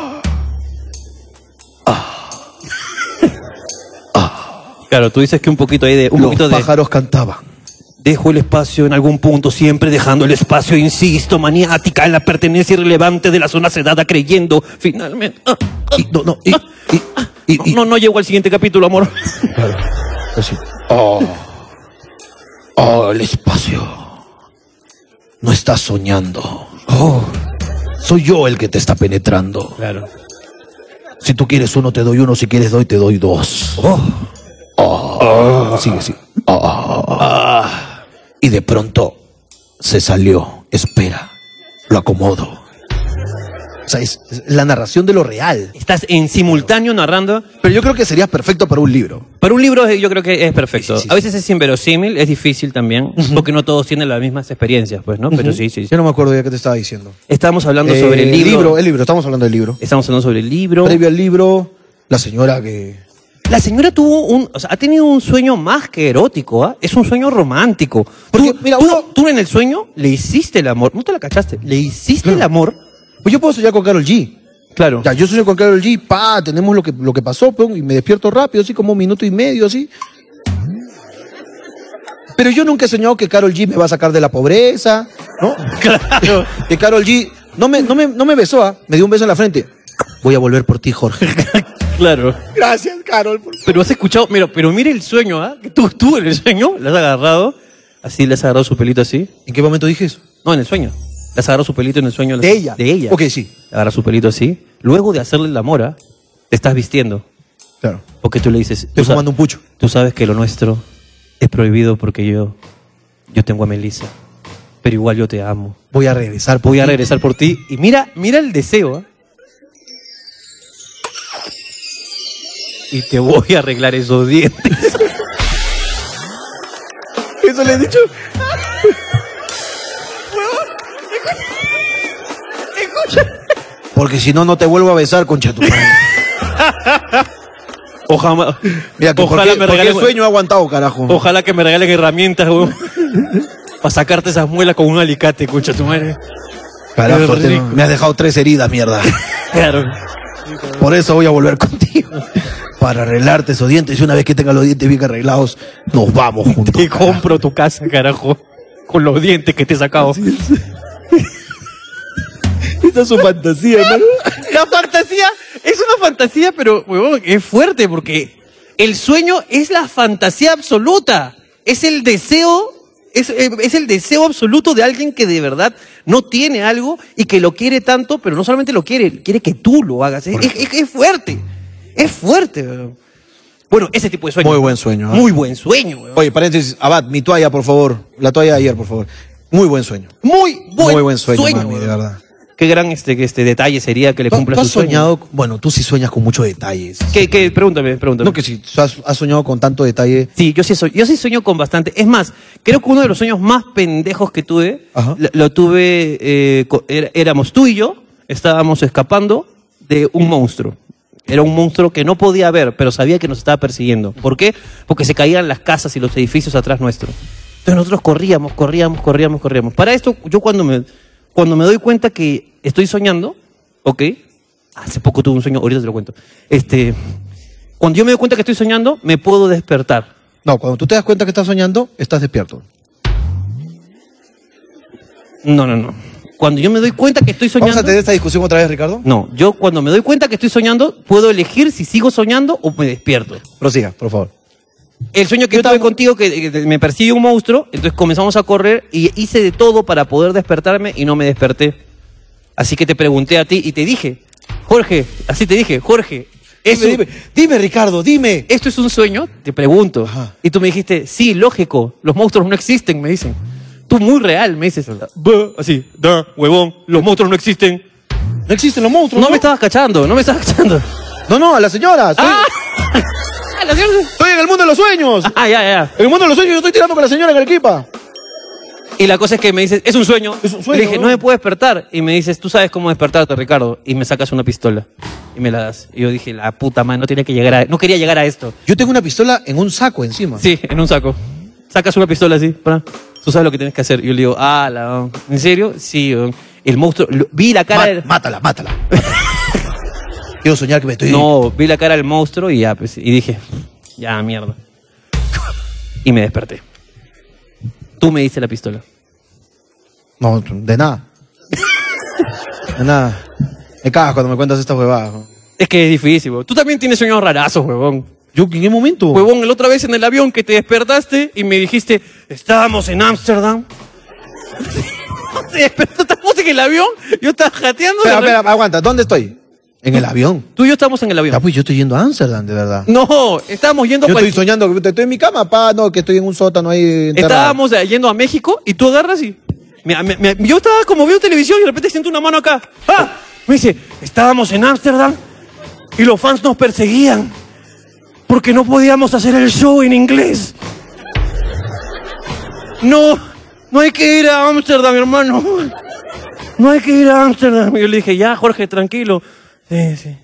Claro, tú dices que un poquito ahí de... Un Los poquito pájaros de... cantaban. Dejo el espacio en algún punto, siempre dejando el espacio, insisto, maniática en la pertenencia irrelevante de la zona sedada, creyendo, finalmente... Ah, ah, y, no, no, y, ah, y, ah, y, y, no, no llego al siguiente capítulo, amor. Claro, así. Oh, oh, el espacio. No estás soñando. Oh, soy yo el que te está penetrando. Claro. Si tú quieres uno, te doy uno. Si quieres doy, te doy dos. Oh. Oh, oh, sigue, sigue. Oh, oh, oh. Ah. Y de pronto se salió. Espera, lo acomodo. O sea, es, es la narración de lo real. Estás en simultáneo narrando. Pero yo creo que sería perfecto para un libro. Para un libro yo creo que es perfecto. Sí, sí, sí, a veces es inverosímil, es difícil también, uh-huh. porque no todos tienen las mismas experiencias, pues, ¿no? Uh-huh. Pero sí, sí, sí. Yo no me acuerdo ya qué te estaba diciendo. Estábamos hablando eh, sobre el libro. El libro, el libro, estamos hablando del libro. Estamos hablando sobre el libro. Previo al libro, la señora que... La señora tuvo un, o sea, ha tenido un sueño más que erótico, ¿ah? ¿eh? Es un sueño romántico. Porque, tú, mira, tú, uno... tú en el sueño le hiciste el amor, no te la cachaste, le hiciste claro. el amor. Pues yo puedo soñar con Karol G. Claro. Ya, yo sueño con Karol G, pa, tenemos lo que, lo que pasó, pum, y me despierto rápido, así como un minuto y medio, así. Pero yo nunca he soñado que Karol G me va a sacar de la pobreza, ¿no? Claro. Que Karol G no me, no me, no me besó, ¿ah? Me dio un beso en la frente. Voy a volver por ti, Jorge. Claro. Gracias, Carol. Por... Pero has escuchado, mira, pero mire el sueño, ¿ah? ¿eh? Tú, tú en el sueño le has agarrado, así le has agarrado su pelito así. ¿En qué momento dije eso? No, en el sueño. Le has agarrado su pelito en el sueño. ¿De ella? De ella. Ok, sí. Le agarras su pelito así. Luego de hacerle el amor, ¿ah? Te estás vistiendo. Claro. Porque tú le dices... Estoy fumando un pucho. Tú sabes que lo nuestro es prohibido porque yo, yo tengo a Melissa. Pero igual yo te amo. Voy a regresar por Voy ti. a regresar por ti. Y mira, mira el deseo, ¿ah? ¿eh? Y te voy a arreglar esos dientes. ¿Eso le he dicho? Escucha. Porque si no, no te vuelvo a besar, concha tu madre. Ojalá, Mira, que ojalá porque, me regalen, porque el sueño ha aguantado, carajo. Ojalá que me regalen herramientas, güey. Para sacarte esas muelas con un alicate, concha tu madre. Carajo, te, me has dejado tres heridas, mierda. Claro. Por eso voy a volver contigo. Para arreglarte esos dientes. Y una vez que tenga los dientes bien arreglados, nos vamos juntos. Te carajo. compro tu casa, carajo. Con los dientes que te he sacado. Esa es su fantasía, ¿no? La fantasía es una fantasía, pero huevón, es fuerte porque el sueño es la fantasía absoluta. Es el deseo, es, es el deseo absoluto de alguien que de verdad no tiene algo y que lo quiere tanto, pero no solamente lo quiere, quiere que tú lo hagas. Es, es, es fuerte, es fuerte. Weón. Bueno, ese tipo de sueño. Muy buen sueño. ¿eh? Muy buen sueño. Weón. Oye, paréntesis, Abad, mi toalla, por favor. La toalla de ayer, por favor. Muy buen sueño. Muy buen, Muy buen sueño, sueño mami, de weón. verdad. Qué gran este, este detalle sería que le ¿Tú, cumpla tú su has sueño. soñado? Bueno, tú sí sueñas con muchos detalles. ¿Qué, qué? Pregúntame, pregúntame. No, que si has, has soñado con tanto detalle. Sí, yo sí, soy, yo sí sueño con bastante. Es más, creo que uno de los sueños más pendejos que tuve, lo, lo tuve, eh, co- era- éramos tú y yo, estábamos escapando de un monstruo. Era un monstruo que no podía ver, pero sabía que nos estaba persiguiendo. ¿Por qué? Porque se caían las casas y los edificios atrás nuestro. Entonces nosotros corríamos, corríamos, corríamos, corríamos. Para esto, yo cuando me, cuando me doy cuenta que estoy soñando, ¿ok? Hace poco tuve un sueño, ahorita te lo cuento. Este, cuando yo me doy cuenta que estoy soñando, me puedo despertar. No, cuando tú te das cuenta que estás soñando, estás despierto. No, no, no. Cuando yo me doy cuenta que estoy soñando... ¿Vamos a tener esta discusión otra vez, Ricardo? No, yo cuando me doy cuenta que estoy soñando, puedo elegir si sigo soñando o me despierto. Prosiga, por favor. El sueño que tuve contigo, que, que me persigue un monstruo, entonces comenzamos a correr y hice de todo para poder despertarme y no me desperté. Así que te pregunté a ti y te dije, Jorge, así te dije, Jorge, eso, Dime, dime, dime, Ricardo, dime. ¿esto es un sueño? Te pregunto. Ajá. Y tú me dijiste, sí, lógico, los monstruos no existen, me dicen. Tú muy real, me dices, "Buh", así, da, huevón, los monstruos no existen. No existen los monstruos. No me estabas cachando, no me estabas cachando. No, no, a la señora. Estoy, ¡Ah! La señora- estoy en el mundo de los sueños. Ah, ya, ya. En el mundo de los sueños yo estoy tirando con la señora en Arequipa. Y la cosa es que me dices, es un sueño. Es un sueño, Le dije, ¿no? no me puedo despertar. Y me dices, tú sabes cómo despertarte, Ricardo. Y me sacas una pistola. Y me la das. Y yo dije, la puta madre, no tenía que llegar a, no quería llegar a esto. Yo tengo una pistola en un saco encima. Sí, en un saco. Sacas una pistola así, para. Tú sabes lo que tienes que hacer. Y yo le digo, ah, la, ¿en serio? Sí, weón. El monstruo, lo- vi la cara Ma- del... Mátala, mátala. Quiero soñar que me estoy... No, vi la cara del monstruo y ya, pues, y dije, ya, mierda. Y me desperté. Tú me diste la pistola. No, de nada. De nada. Me cagas cuando me cuentas estas huevadas. ¿no? Es que es difícil, weón. Tú también tienes sueños rarazos, huevón. ¿Yo en qué momento? Huevón, la otra vez en el avión que te despertaste y me dijiste, estábamos en Ámsterdam. Te despertó, estábamos en el avión, yo estaba jateando. Espera, de- espera, aguanta. ¿Dónde estoy? En el avión. Tú y yo estábamos en el avión. Ya, pues yo estoy yendo a Ámsterdam, de verdad. No, estábamos yendo a Yo estoy cualquier- soñando que estoy en mi cama, pa, no, que estoy en un sótano ahí enterrado. Estábamos eh, yendo a México y tú agarras y... me- me- me- yo estaba como veo televisión y de repente siento una mano acá. ¡Ah! Me dice, estábamos en Ámsterdam y los fans nos perseguían porque no podíamos hacer el show en inglés. No, no hay que ir a Ámsterdam, hermano. No hay que ir a Ámsterdam. Y yo le dije, ya, Jorge, tranquilo. Sí, sí.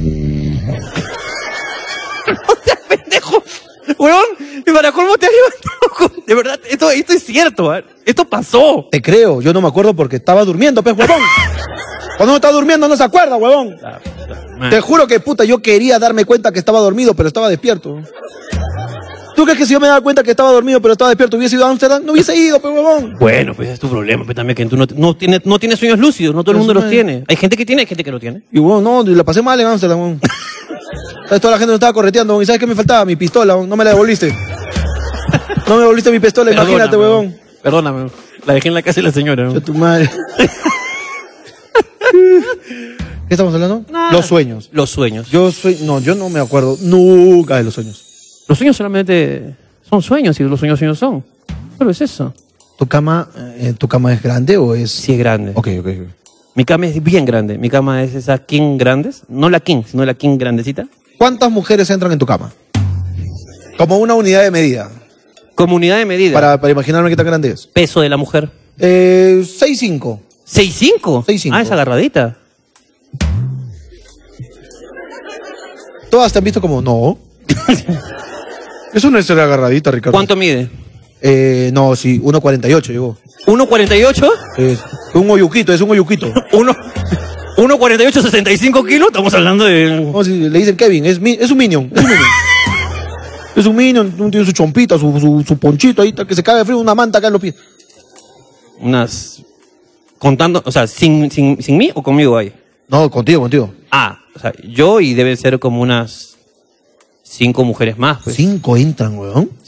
No seas pendejo. Weón, y para colmo te has levantado con... De verdad, esto, esto es cierto, ¿eh? Esto pasó. Te creo, yo no me acuerdo porque estaba durmiendo, pues, huevón. Cuando uno está durmiendo no se acuerda, huevón. Te juro que, puta, yo quería darme cuenta que estaba dormido, pero estaba despierto. ¿Tú crees que si yo me daba cuenta que estaba dormido, pero estaba despierto, hubiese ido a Ámsterdam? No hubiese ido, pues, huevón. Bueno, pues es tu problema, pues también que tú no, no, tienes, no tienes sueños lúcidos, no todo el Pues, mundo los man. tiene. Hay gente que tiene, hay gente que no tiene. Y, huevón, no, la pasé mal en Ámsterdam, huevón. ¿Sabes? Toda la gente me estaba correteando, huevón. ¿Y sabes qué me faltaba? Mi pistola, huevón. No me la devolviste. No me devolviste mi pistola, imagínate, Perdóname, huevón. Perdóname, la dejé en la casa de la señora. ¿no? Yo tu madre. ¿Qué estamos hablando? Nada. Los sueños. Los sueños. Yo soy, no, yo no me acuerdo nunca de los sueños. Los sueños solamente son sueños y los sueños sueños son. Solo es eso. ¿Tu cama, eh, tu cama es grande o es...? Sí es grande. Ok, ok, ok. Mi cama es bien grande. Mi cama es esa king grandes. No la king, sino la king grandecita. ¿Cuántas mujeres entran en tu cama? Como una unidad de medida. Comunidad de medida. Para, para imaginarme qué tan grande es. Peso de la mujer. Eh, seis cinco. ¿seis cinco? seis cinco. Ah, es agarradita. Todas te han visto como, no. Eso no es ser agarradita, Ricardo. ¿Cuánto mide? Eh, no, sí, uno cuarenta y ocho llegó. ¿uno cuarenta y ocho? Es un oyuquito, es un oyuquito. Uno- uno cuarenta y ocho, sesenta y cinco kilos. Estamos hablando de... No, si le dicen Kevin, es, mi- es un minion. Es un minion. Es un minion, tiene su chompita, su, su, su ponchito ahí, que se cae de frío, una manta acá en los pies. Unas... Contando, o sea, sin, sin, sin mí o conmigo ahí. No, contigo, contigo. Ah, o sea, yo y deben ser como unas cinco mujeres más, pues. Cinco entran, weón.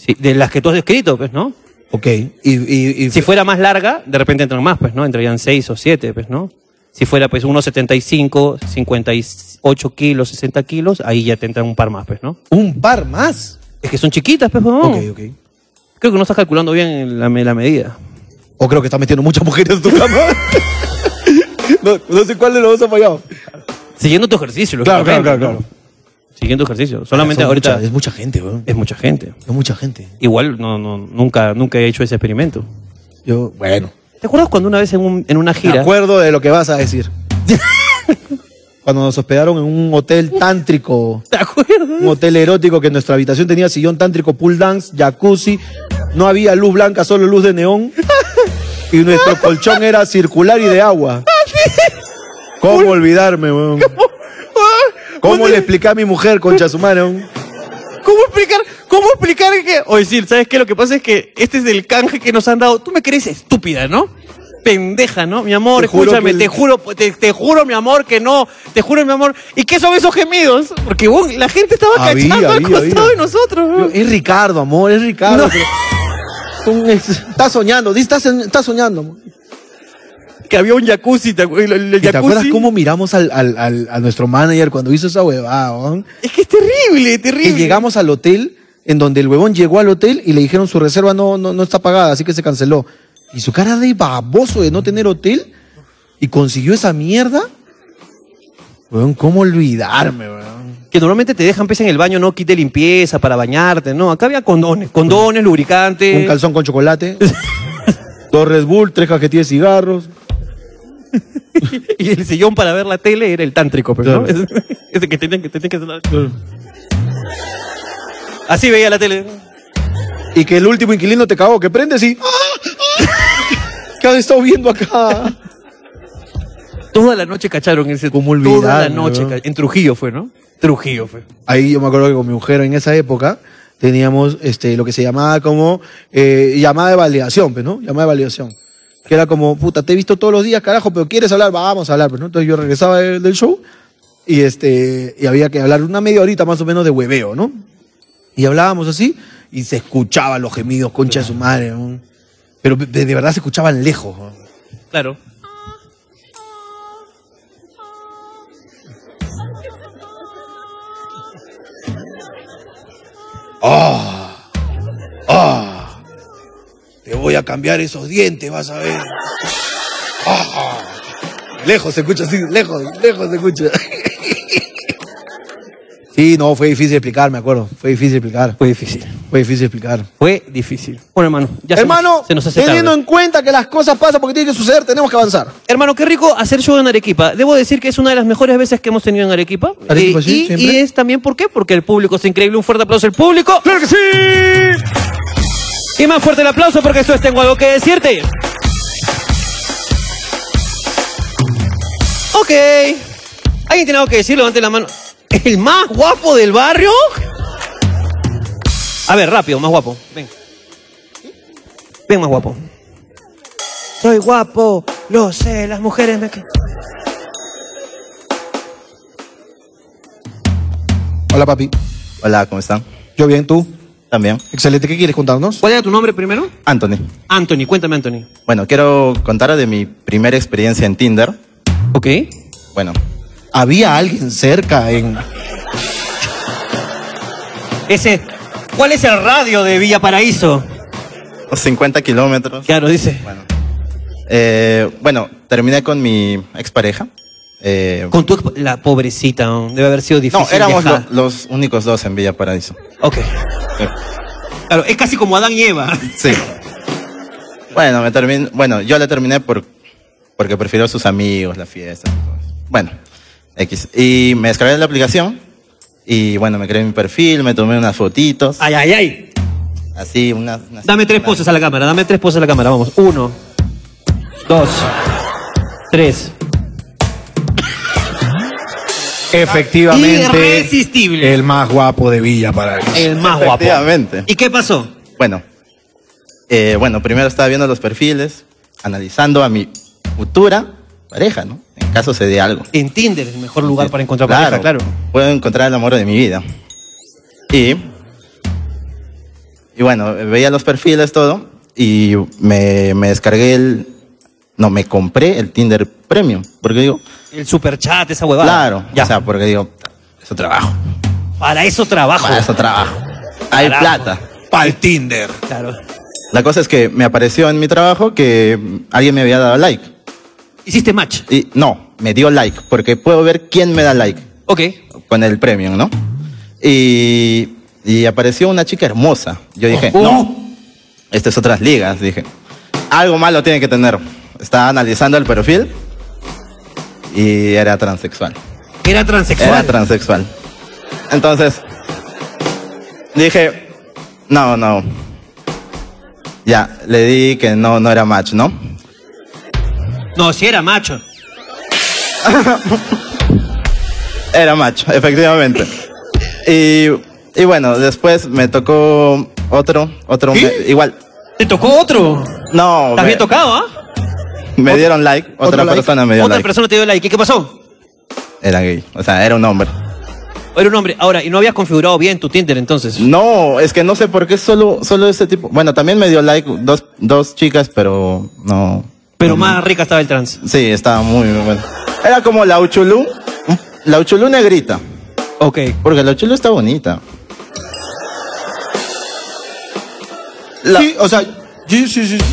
Sí, de las que tú has descrito, pues, ¿no? Ok. Y, y, y... Si fuera más larga, de repente entran más, pues, ¿no? Entrarían seis o siete, pues, ¿no? Si fuera, pues, uno setenta y cinco, cincuenta y ocho kilos, sesenta kilos, ahí ya te entran un par más, pues, ¿no? ¿Un par más? Es que son chiquitas, pues, ¿no? Ok, ok. Creo que no estás calculando bien la, la medida. O creo que estás metiendo muchas mujeres en tu cama. no, no sé cuál de los dos ha fallado. Siguiendo tu ejercicio, Claro, claro, lógicamente, claro, ¿no? claro. Siguiendo ejercicio. Solamente Son ahorita... mucha- es mucha gente, weón. Es mucha gente. Es mucha gente. Igual, no, no, nunca, nunca he hecho ese experimento. Yo, bueno. ¿Te acuerdas cuando una vez en, un- en una Me gira... acuerdo de lo que vas a decir. Cuando nos hospedaron en un hotel tántrico. ¿Te acuerdas? Un hotel erótico que en nuestra habitación tenía sillón tántrico, pool dance, jacuzzi. No había luz blanca, solo luz de neón. Y nuestro colchón era circular y de agua. ¿Cómo olvidarme, weón? ¿Cómo le expliqué a mi mujer, concha su madre, weón? ¿Cómo explicar? ¿Cómo explicar que...? O decir, ¿sabes qué? Lo que pasa es que este es el canje que nos han dado. Tú me crees estúpida, ¿no? Pendeja, ¿no? Mi amor, Te juro escúchame, que el- te juro, te, te juro, mi amor, que no. Te juro, mi amor. ¿Y qué son esos gemidos? Porque weón, la gente estaba Había, cachando al había, costado había. de nosotros, weón. Es Ricardo, amor, es Ricardo. No. pero- Un ex- Está soñando, dice, está, está soñando, amor. Que había un jacuzzi, ¿te, acu- el, el ¿Y te acuerdas jacuzzi? cómo miramos al, al, al- a nuestro manager cuando hizo esa huevada, weón? Es que es terrible, terrible. Que llegamos al hotel, en donde el huevón llegó al hotel y le dijeron su reserva no, no, no está pagada, así que se canceló. Y su cara de baboso de no tener hotel y consiguió esa mierda. Weón, ¿cómo olvidarme, weón? Que normalmente te dejan pues en el baño, no kit de limpieza para bañarte, no. Acá había condones, condones, lubricantes. Un calzón con chocolate, dos Red Bull, tres cajetillas de cigarros. Y el sillón para ver la tele era el tántrico, pues, ¿no? Claro. Ese, ese que tenían que, tenían que sonar. Así veía la tele. Y que el último inquilino te cagó, que prendes y... ¿Qué has estado viendo acá? Toda la noche cacharon ese. ¿Cómo Toda la olvidarme, noche. weón? ca- En Trujillo fue, ¿no? Trujillo fue. Ahí yo me acuerdo que con mi mujer en esa época teníamos este, lo que se llamaba como eh, llamada de validación, pues, ¿no? Llamada de validación. Que era como, puta, te he visto todos los días, carajo, pero ¿quieres hablar? Vamos a hablar, pues, ¿no? Entonces yo regresaba del, del show y, este, y había que hablar una media horita más o menos de hueveo, ¿no? Y hablábamos así y se escuchaban los gemidos, concha de su madre, ¿no? Pero de, de verdad se escuchaban lejos, ¿no? Claro. ¡Ah! ¡Ah! Te voy a cambiar esos dientes, vas a ver. ¡Ah! Lejos se escucha así, lejos, lejos se escucha. Sí, no, fue difícil explicar, me acuerdo. Fue difícil explicar. Fue difícil. Fue difícil explicar. Fue difícil. Bueno, hermano. Ya se Hermano, nos- se nos hace teniendo tarde. en cuenta que las cosas pasan porque tienen que suceder, tenemos que avanzar. Hermano, qué rico hacer show en Arequipa. Debo decir que es una de las mejores veces que hemos tenido en Arequipa. Arequipa, Eh, sí, y, siempre. y es también, ¿por qué? Porque el público es increíble. Un fuerte aplauso al público. ¡Claro que sí! Y más fuerte el aplauso porque esto es Tengo Algo que Decirte. Ok. ¿Alguien tiene algo que decir? Levante la mano. ¿El más guapo del barrio? A ver, rápido, más guapo. Ven. Ven, más guapo. Soy guapo, lo sé, las mujeres me... Hola, papi. Hola, ¿cómo están? Yo bien, ¿tú? También. Excelente. ¿Qué quieres contarnos? ¿Cuál era tu nombre primero? Anthony. Anthony, cuéntame, Anthony. Bueno, quiero contar de mi primera experiencia en Tinder. Ok. Bueno, Había alguien cerca en... Ese... ¿Cuál es el radio de Villa Paraíso? unos cincuenta kilómetros. Claro, dice. Bueno, eh, bueno, terminé con mi expareja. Eh, Con tu... exp- La pobrecita, ¿no? Debe haber sido difícil no, éramos viajar. lo- los únicos dos en Villa Paraíso. Ok. Sí. Claro, es casi como Adán y Eva. Sí. Bueno, me terminé, bueno, yo la terminé por, porque prefiero a sus amigos, la fiesta. Bueno, X. Y me descargué la aplicación y bueno, me creé mi perfil, me tomé unas fotitos. Ay, ay, ay. Así, unas... unas- Dame tres unas- poses a la cámara, dame tres poses a la cámara, vamos. Uno, dos, tres. Efectivamente. Irresistible. El más guapo de Villa Paraíso. El más guapo. Efectivamente. ¿Y qué pasó? Bueno, eh, bueno, primero estaba viendo los perfiles, analizando a mi futura pareja, ¿no? En caso se dé algo. En Tinder es el mejor lugar para encontrar Claro, pareja, claro. Puedo encontrar el amor de mi vida. Y y bueno, veía los perfiles, todo, y me, me descargué el... No, me compré el Tinder Premium, porque digo... El superchat, esa huevada. Claro, Ya. o sea, porque digo, eso trabajo. Para eso trabajo. Para eso trabajo. Hay Carajo. plata. Para el Tinder. Claro. La cosa es que me apareció en mi trabajo que alguien me había dado like. Hiciste match. Y no, me dio like, porque puedo ver quién me da like. Ok. Con el Premium, ¿no? Y, y apareció una chica hermosa. Yo dije, Oh. no, esta es otras ligas, dije. Algo malo tiene que tener. Estaba analizando el perfil y era transexual. Era transexual. Era transexual. Entonces, dije, no, no. Ya, le di que no, no era match, ¿no? No, si era macho. Era macho, efectivamente. Y, y bueno, después me tocó otro, otro, me- igual. ¿Te tocó otro? No, ¿Estás me, bien tocado, ah? me dieron like, otra like? persona me dio Otra like. persona te dio like. ¿Y qué pasó? Era gay, o sea, era un hombre. Era un hombre. Ahora, ¿y no habías configurado bien tu Tinder entonces? No, es que no sé por qué solo, solo ese tipo. Bueno, también me dio like dos, dos chicas, pero no. Pero más rica estaba el trans. Sí, estaba muy, muy bueno. Era como la Uchulú, la Uchulú negrita. Ok. Porque la Uchulú está bonita. La- Sí, o sea, sí, sí, sí.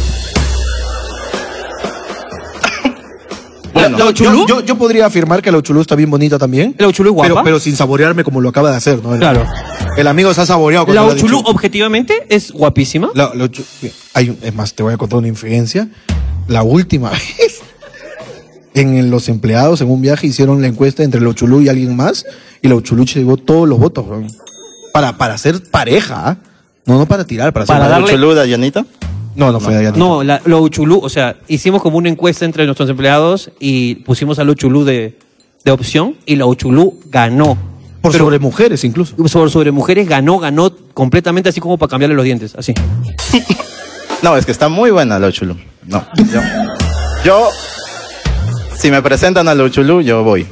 Bueno, Yo- Uchulú? Yo, yo, yo podría afirmar que la Uchulú está bien bonita también. ¿La Uchulú es guapa? Pero, pero sin saborearme como lo acaba de hacer, ¿no? El, Claro. El amigo se ha saboreado cuando La lo ha Uchulú, dicho. objetivamente, es guapísima. La, la Uchu- hay un- es más, te voy a contar una infidencia. La última vez, en los empleados, en un viaje, hicieron la encuesta entre la Uchulú y alguien más, y la Uchulú se llevó todos los votos, weón. Para, para ser pareja, ¿ah? No, no para tirar, para ser Para ¿la pareja. darle- Uchulú de Ayanita? No, no fue Dayanita. No, la, la Uchulú, o sea, hicimos como una encuesta entre nuestros empleados y pusimos a la Uchulú de, de opción y la Uchulú ganó. Por Pero- sobre mujeres incluso. Sobre, sobre mujeres ganó, ganó completamente así como para cambiarle los dientes, así. No, es que está muy buena la Uchulú. No, yo, yo, si me presentan a la Uchulú, yo voy.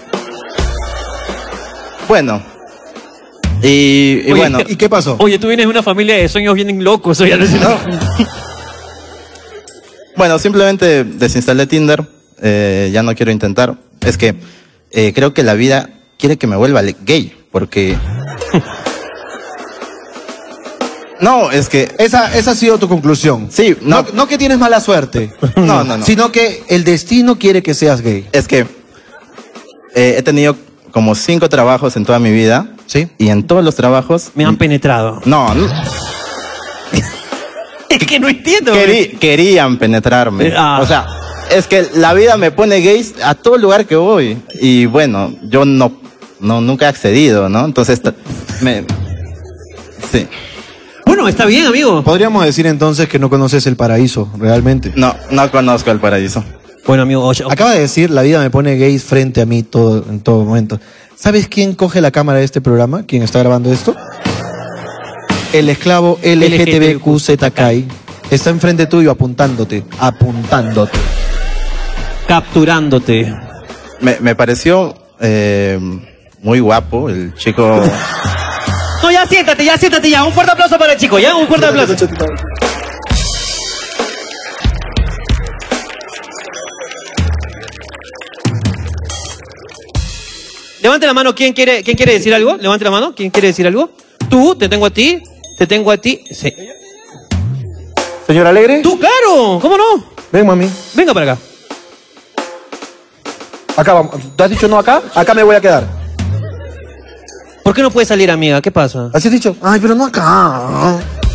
Bueno, y, y Oye, bueno, ¿Y qué pasó? Oye, tú vienes de una familia de sueños bien locos, oye, alucinado. bueno, simplemente desinstalé Tinder, eh, ya no quiero intentar. Es que eh, creo que la vida quiere que me vuelva le- gay, porque... No, es que... Esa, esa ha sido tu conclusión. Sí, No, no, no que tienes mala suerte, no, no, no. sino que el destino quiere que seas gay. Es que eh, he tenido como cinco trabajos en toda mi vida. ¿Sí? Y en todos los trabajos... Me han penetrado. No, no, Es que no entiendo. querí- querían penetrarme. Eh, ah. O sea, es que la vida me pone gays a todo lugar que voy. Y bueno, yo no, no nunca he accedido, ¿no? Entonces, ta- me... Sí. Bueno, está bien, amigo. Podríamos decir entonces que no conoces el paraíso, realmente. No, no conozco el paraíso. Bueno, amigo, oye, Acaba de decir, la vida me pone gays frente a mí todo, en todo momento. ¿Sabes quién coge la cámara de este programa? ¿Quién está grabando esto? El esclavo L G T B Q Z K I. Está enfrente tuyo apuntándote, apuntándote. capturándote. Me, me pareció eh, muy guapo el chico. No, ya siéntate, ya siéntate ya. Un fuerte aplauso para el chico, ya, un fuerte aplauso. Levante la mano, ¿quién quiere, quién quiere decir algo? Levante la mano, ¿quién quiere decir algo? Tú, te tengo a ti, te tengo a ti. Sí. Señor Alegre, Tú, claro, ¿cómo no? ven mami. Venga para acá. Acá vamos. ¿Te has dicho no acá? Acá me voy a quedar. ¿Por qué no puedes salir, amiga? ¿Qué pasa? ¿Así has dicho? Ay, pero no acá.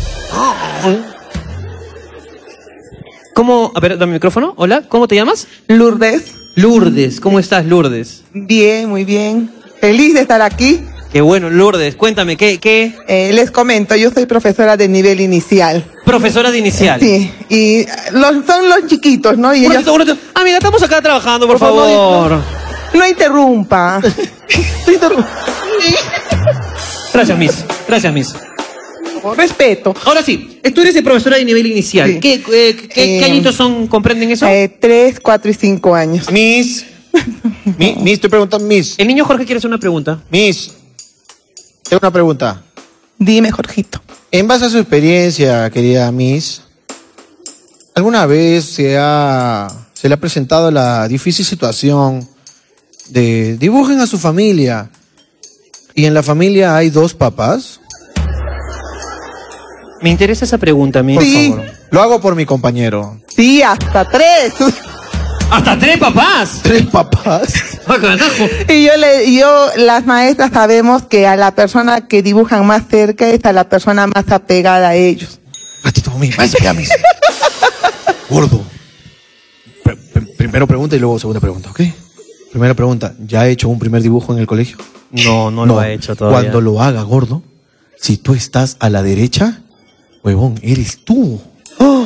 ¿Cómo? A ver, dame el micrófono. Hola, ¿cómo te llamas? Lourdes, Lourdes. ¿Cómo estás, Lourdes? bien, muy bien. Feliz de estar aquí. Qué bueno, Lourdes. Cuéntame, ¿qué, qué? Eh, les comento, yo soy profesora de nivel inicial. Profesora de inicial. Sí, y los, son los chiquitos, ¿no? Y Un ellos... ratito, un ratito. Amiga, estamos acá trabajando, por, Por favor, favor. no, no interrumpa. No interrumpa. Gracias, Miss. Gracias, Miss. Respeto. Ahora sí, tú eres de profesora de nivel inicial. Sí. ¿Qué, eh, qué, qué Eh, añitos son, comprenden eso? Eh, tres, cuatro y cinco años. Miss. Mi- Miss, te preguntan, Miss. El niño Jorge quiere hacer una pregunta. Miss. Tengo una pregunta. Dime, Jorgito. En base a su experiencia, querida Miss, ¿alguna vez se ha se le ha presentado la difícil situación de dibujen a su familia y en la familia hay dos papás? Me interesa esa pregunta, mi. Sí. Por favor. Lo hago por mi compañero. Sí, hasta tres. ¡Hasta tres papás! ¿Tres papás? ¡Ah, carajo! Y yo, le, y yo, las maestras sabemos que a la persona que dibujan más cerca es a la persona más apegada a ellos. Ratito, mami, váyase ya, Miss. Gordo. Pr- pr- primero pregunta y luego segunda pregunta, ¿ok? Primera pregunta, ¿ya ha hecho un primer dibujo en el colegio? No, no, lo ha hecho todavía. Cuando lo haga, gordo, si tú estás a la derecha, huevón, eres tú. ¡Oh!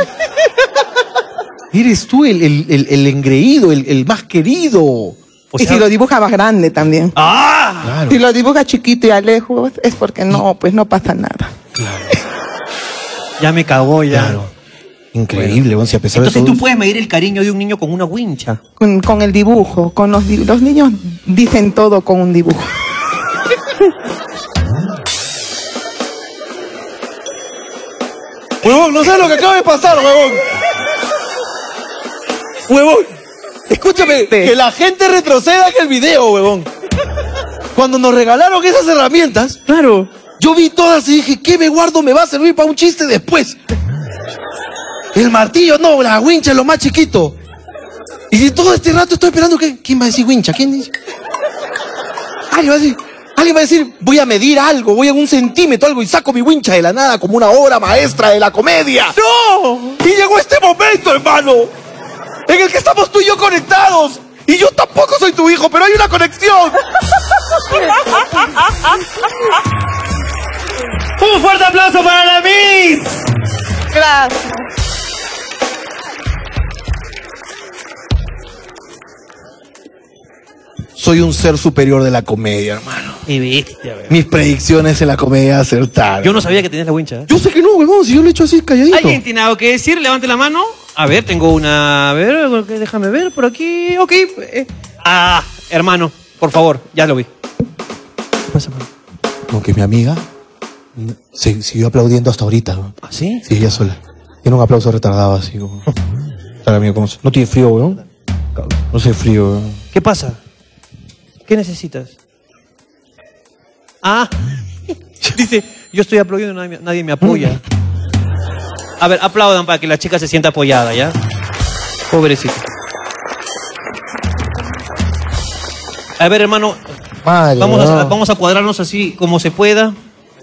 Eres tú el, el, el, el engreído, el, el más querido. O y sea- si lo dibuja más grande también. ¡Ah! Claro. Si lo dibuja chiquito y a lejos es porque no, pues no pasa nada. Ya me cagó ya. Claro. Increíble, weón, si a pesar Entonces de tú todo... puedes medir el cariño de un niño con una wincha. Con, con el dibujo, con los, di- los niños dicen todo con un dibujo. Huevón, no sabes lo que acaba de pasar, huevón. Huevón, escúchame, que la gente retroceda en el video, huevón. Cuando nos regalaron esas herramientas, Claro. yo vi todas y dije, ¿qué me guardo? Me va a servir para un chiste después. El martillo, no, la wincha es lo más chiquito. Y de todo este rato estoy esperando que... ¿Quién va a decir wincha? ¿Quién dice? Alguien va a decir... Alguien va a decir, voy a medir algo, voy a un centímetro, algo, y saco mi wincha de la nada como una obra maestra de la comedia. ¡No! Y llegó este momento, hermano, en el que estamos tú y yo conectados. Y yo tampoco soy tu hijo, pero hay una conexión. ¡Un fuerte aplauso para la Miss! Gracias. Soy un ser superior de la comedia, hermano. Y bestia, weón. Mis predicciones en la comedia acertaron. Yo no sabía que tenías la wincha. ¿eh? Yo sé que no, huevón, si yo lo he hecho así calladito. ¿Alguien tiene algo que decir? Levante la mano. A ver, tengo una... A ver, déjame ver por aquí. Ok. eh. Ah, hermano, por favor, ya lo vi. ¿Qué pasa, hermano? No, que mi amiga se siguió aplaudiendo hasta ahorita, ¿no? ¿Ah, sí? Sí, ella sola. Tiene un aplauso retardado así como... Para mí, como... No tiene frío, weón. No sé frío, weón. ¿Qué pasa? ¿Qué necesitas? Ah, dice, yo estoy aplaudiendo, nadie, me- nadie me apoya. A ver, aplaudan para que la chica se sienta apoyada, ¿ya? Pobrecito. A ver, hermano, Madre, vamos a, weón. vamos a cuadrarnos así como se pueda.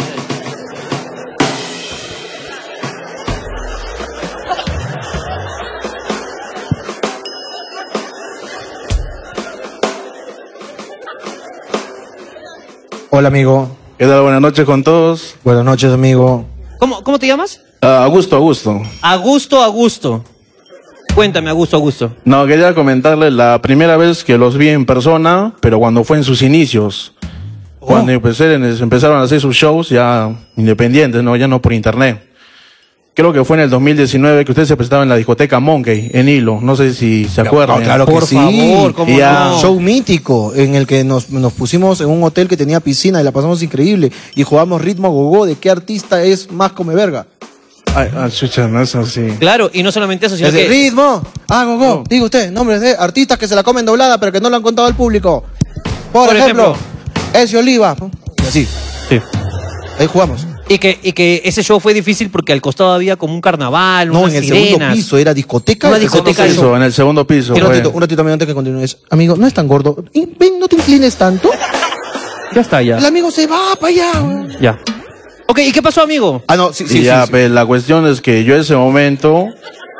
Hola, amigo. ¿Qué tal? Buenas noches con todos. Buenas noches, amigo. ¿Cómo, cómo te llamas? Ah, Augusto, Augusto. Augusto, Augusto. Cuéntame, Augusto, Augusto. No, quería comentarles la primera vez que los vi en persona, pero cuando fue en sus inicios. Cuando empecé- empezaron a hacer sus shows ya independientes, ¿no? Ya no por internet. Creo que fue en el dos mil diecinueve que usted se presentaba en la discoteca Monkey, en Hilo. No sé si se acuerdan. No, claro que Por sí. favor, ¿cómo Y ya- no? Show mítico en el que nos, nos pusimos en un hotel que tenía piscina y la pasamos increíble. Y jugamos ritmo a gogo de qué artista es más come verga. Ay, ah, chucha, no es así. Claro, y no solamente eso, sino Es de que... ritmo a gogo. No. Diga usted, nombres de artistas que se la comen doblada pero que no lo han contado al público. Por, Por ejemplo, ejemplo. Ezio Oliva. Y así, Sí. ahí jugamos. Y que, y que ese show fue difícil porque al costado había como un carnaval, No, unas en el sirenas. segundo piso era discoteca. Una el discoteca segundo de- piso. Eso, en el segundo piso. Un fue. ratito, un ratito también antes que continúes. Amigo, no es tan gordo. Y, Ven, no te inclines tanto. Ya está, ya. El amigo se va para allá. weón. Ya. Ok, ¿y qué pasó, amigo? Ah, no, sí, Y sí, ya, sí, sí. pues, la cuestión es que yo ese momento...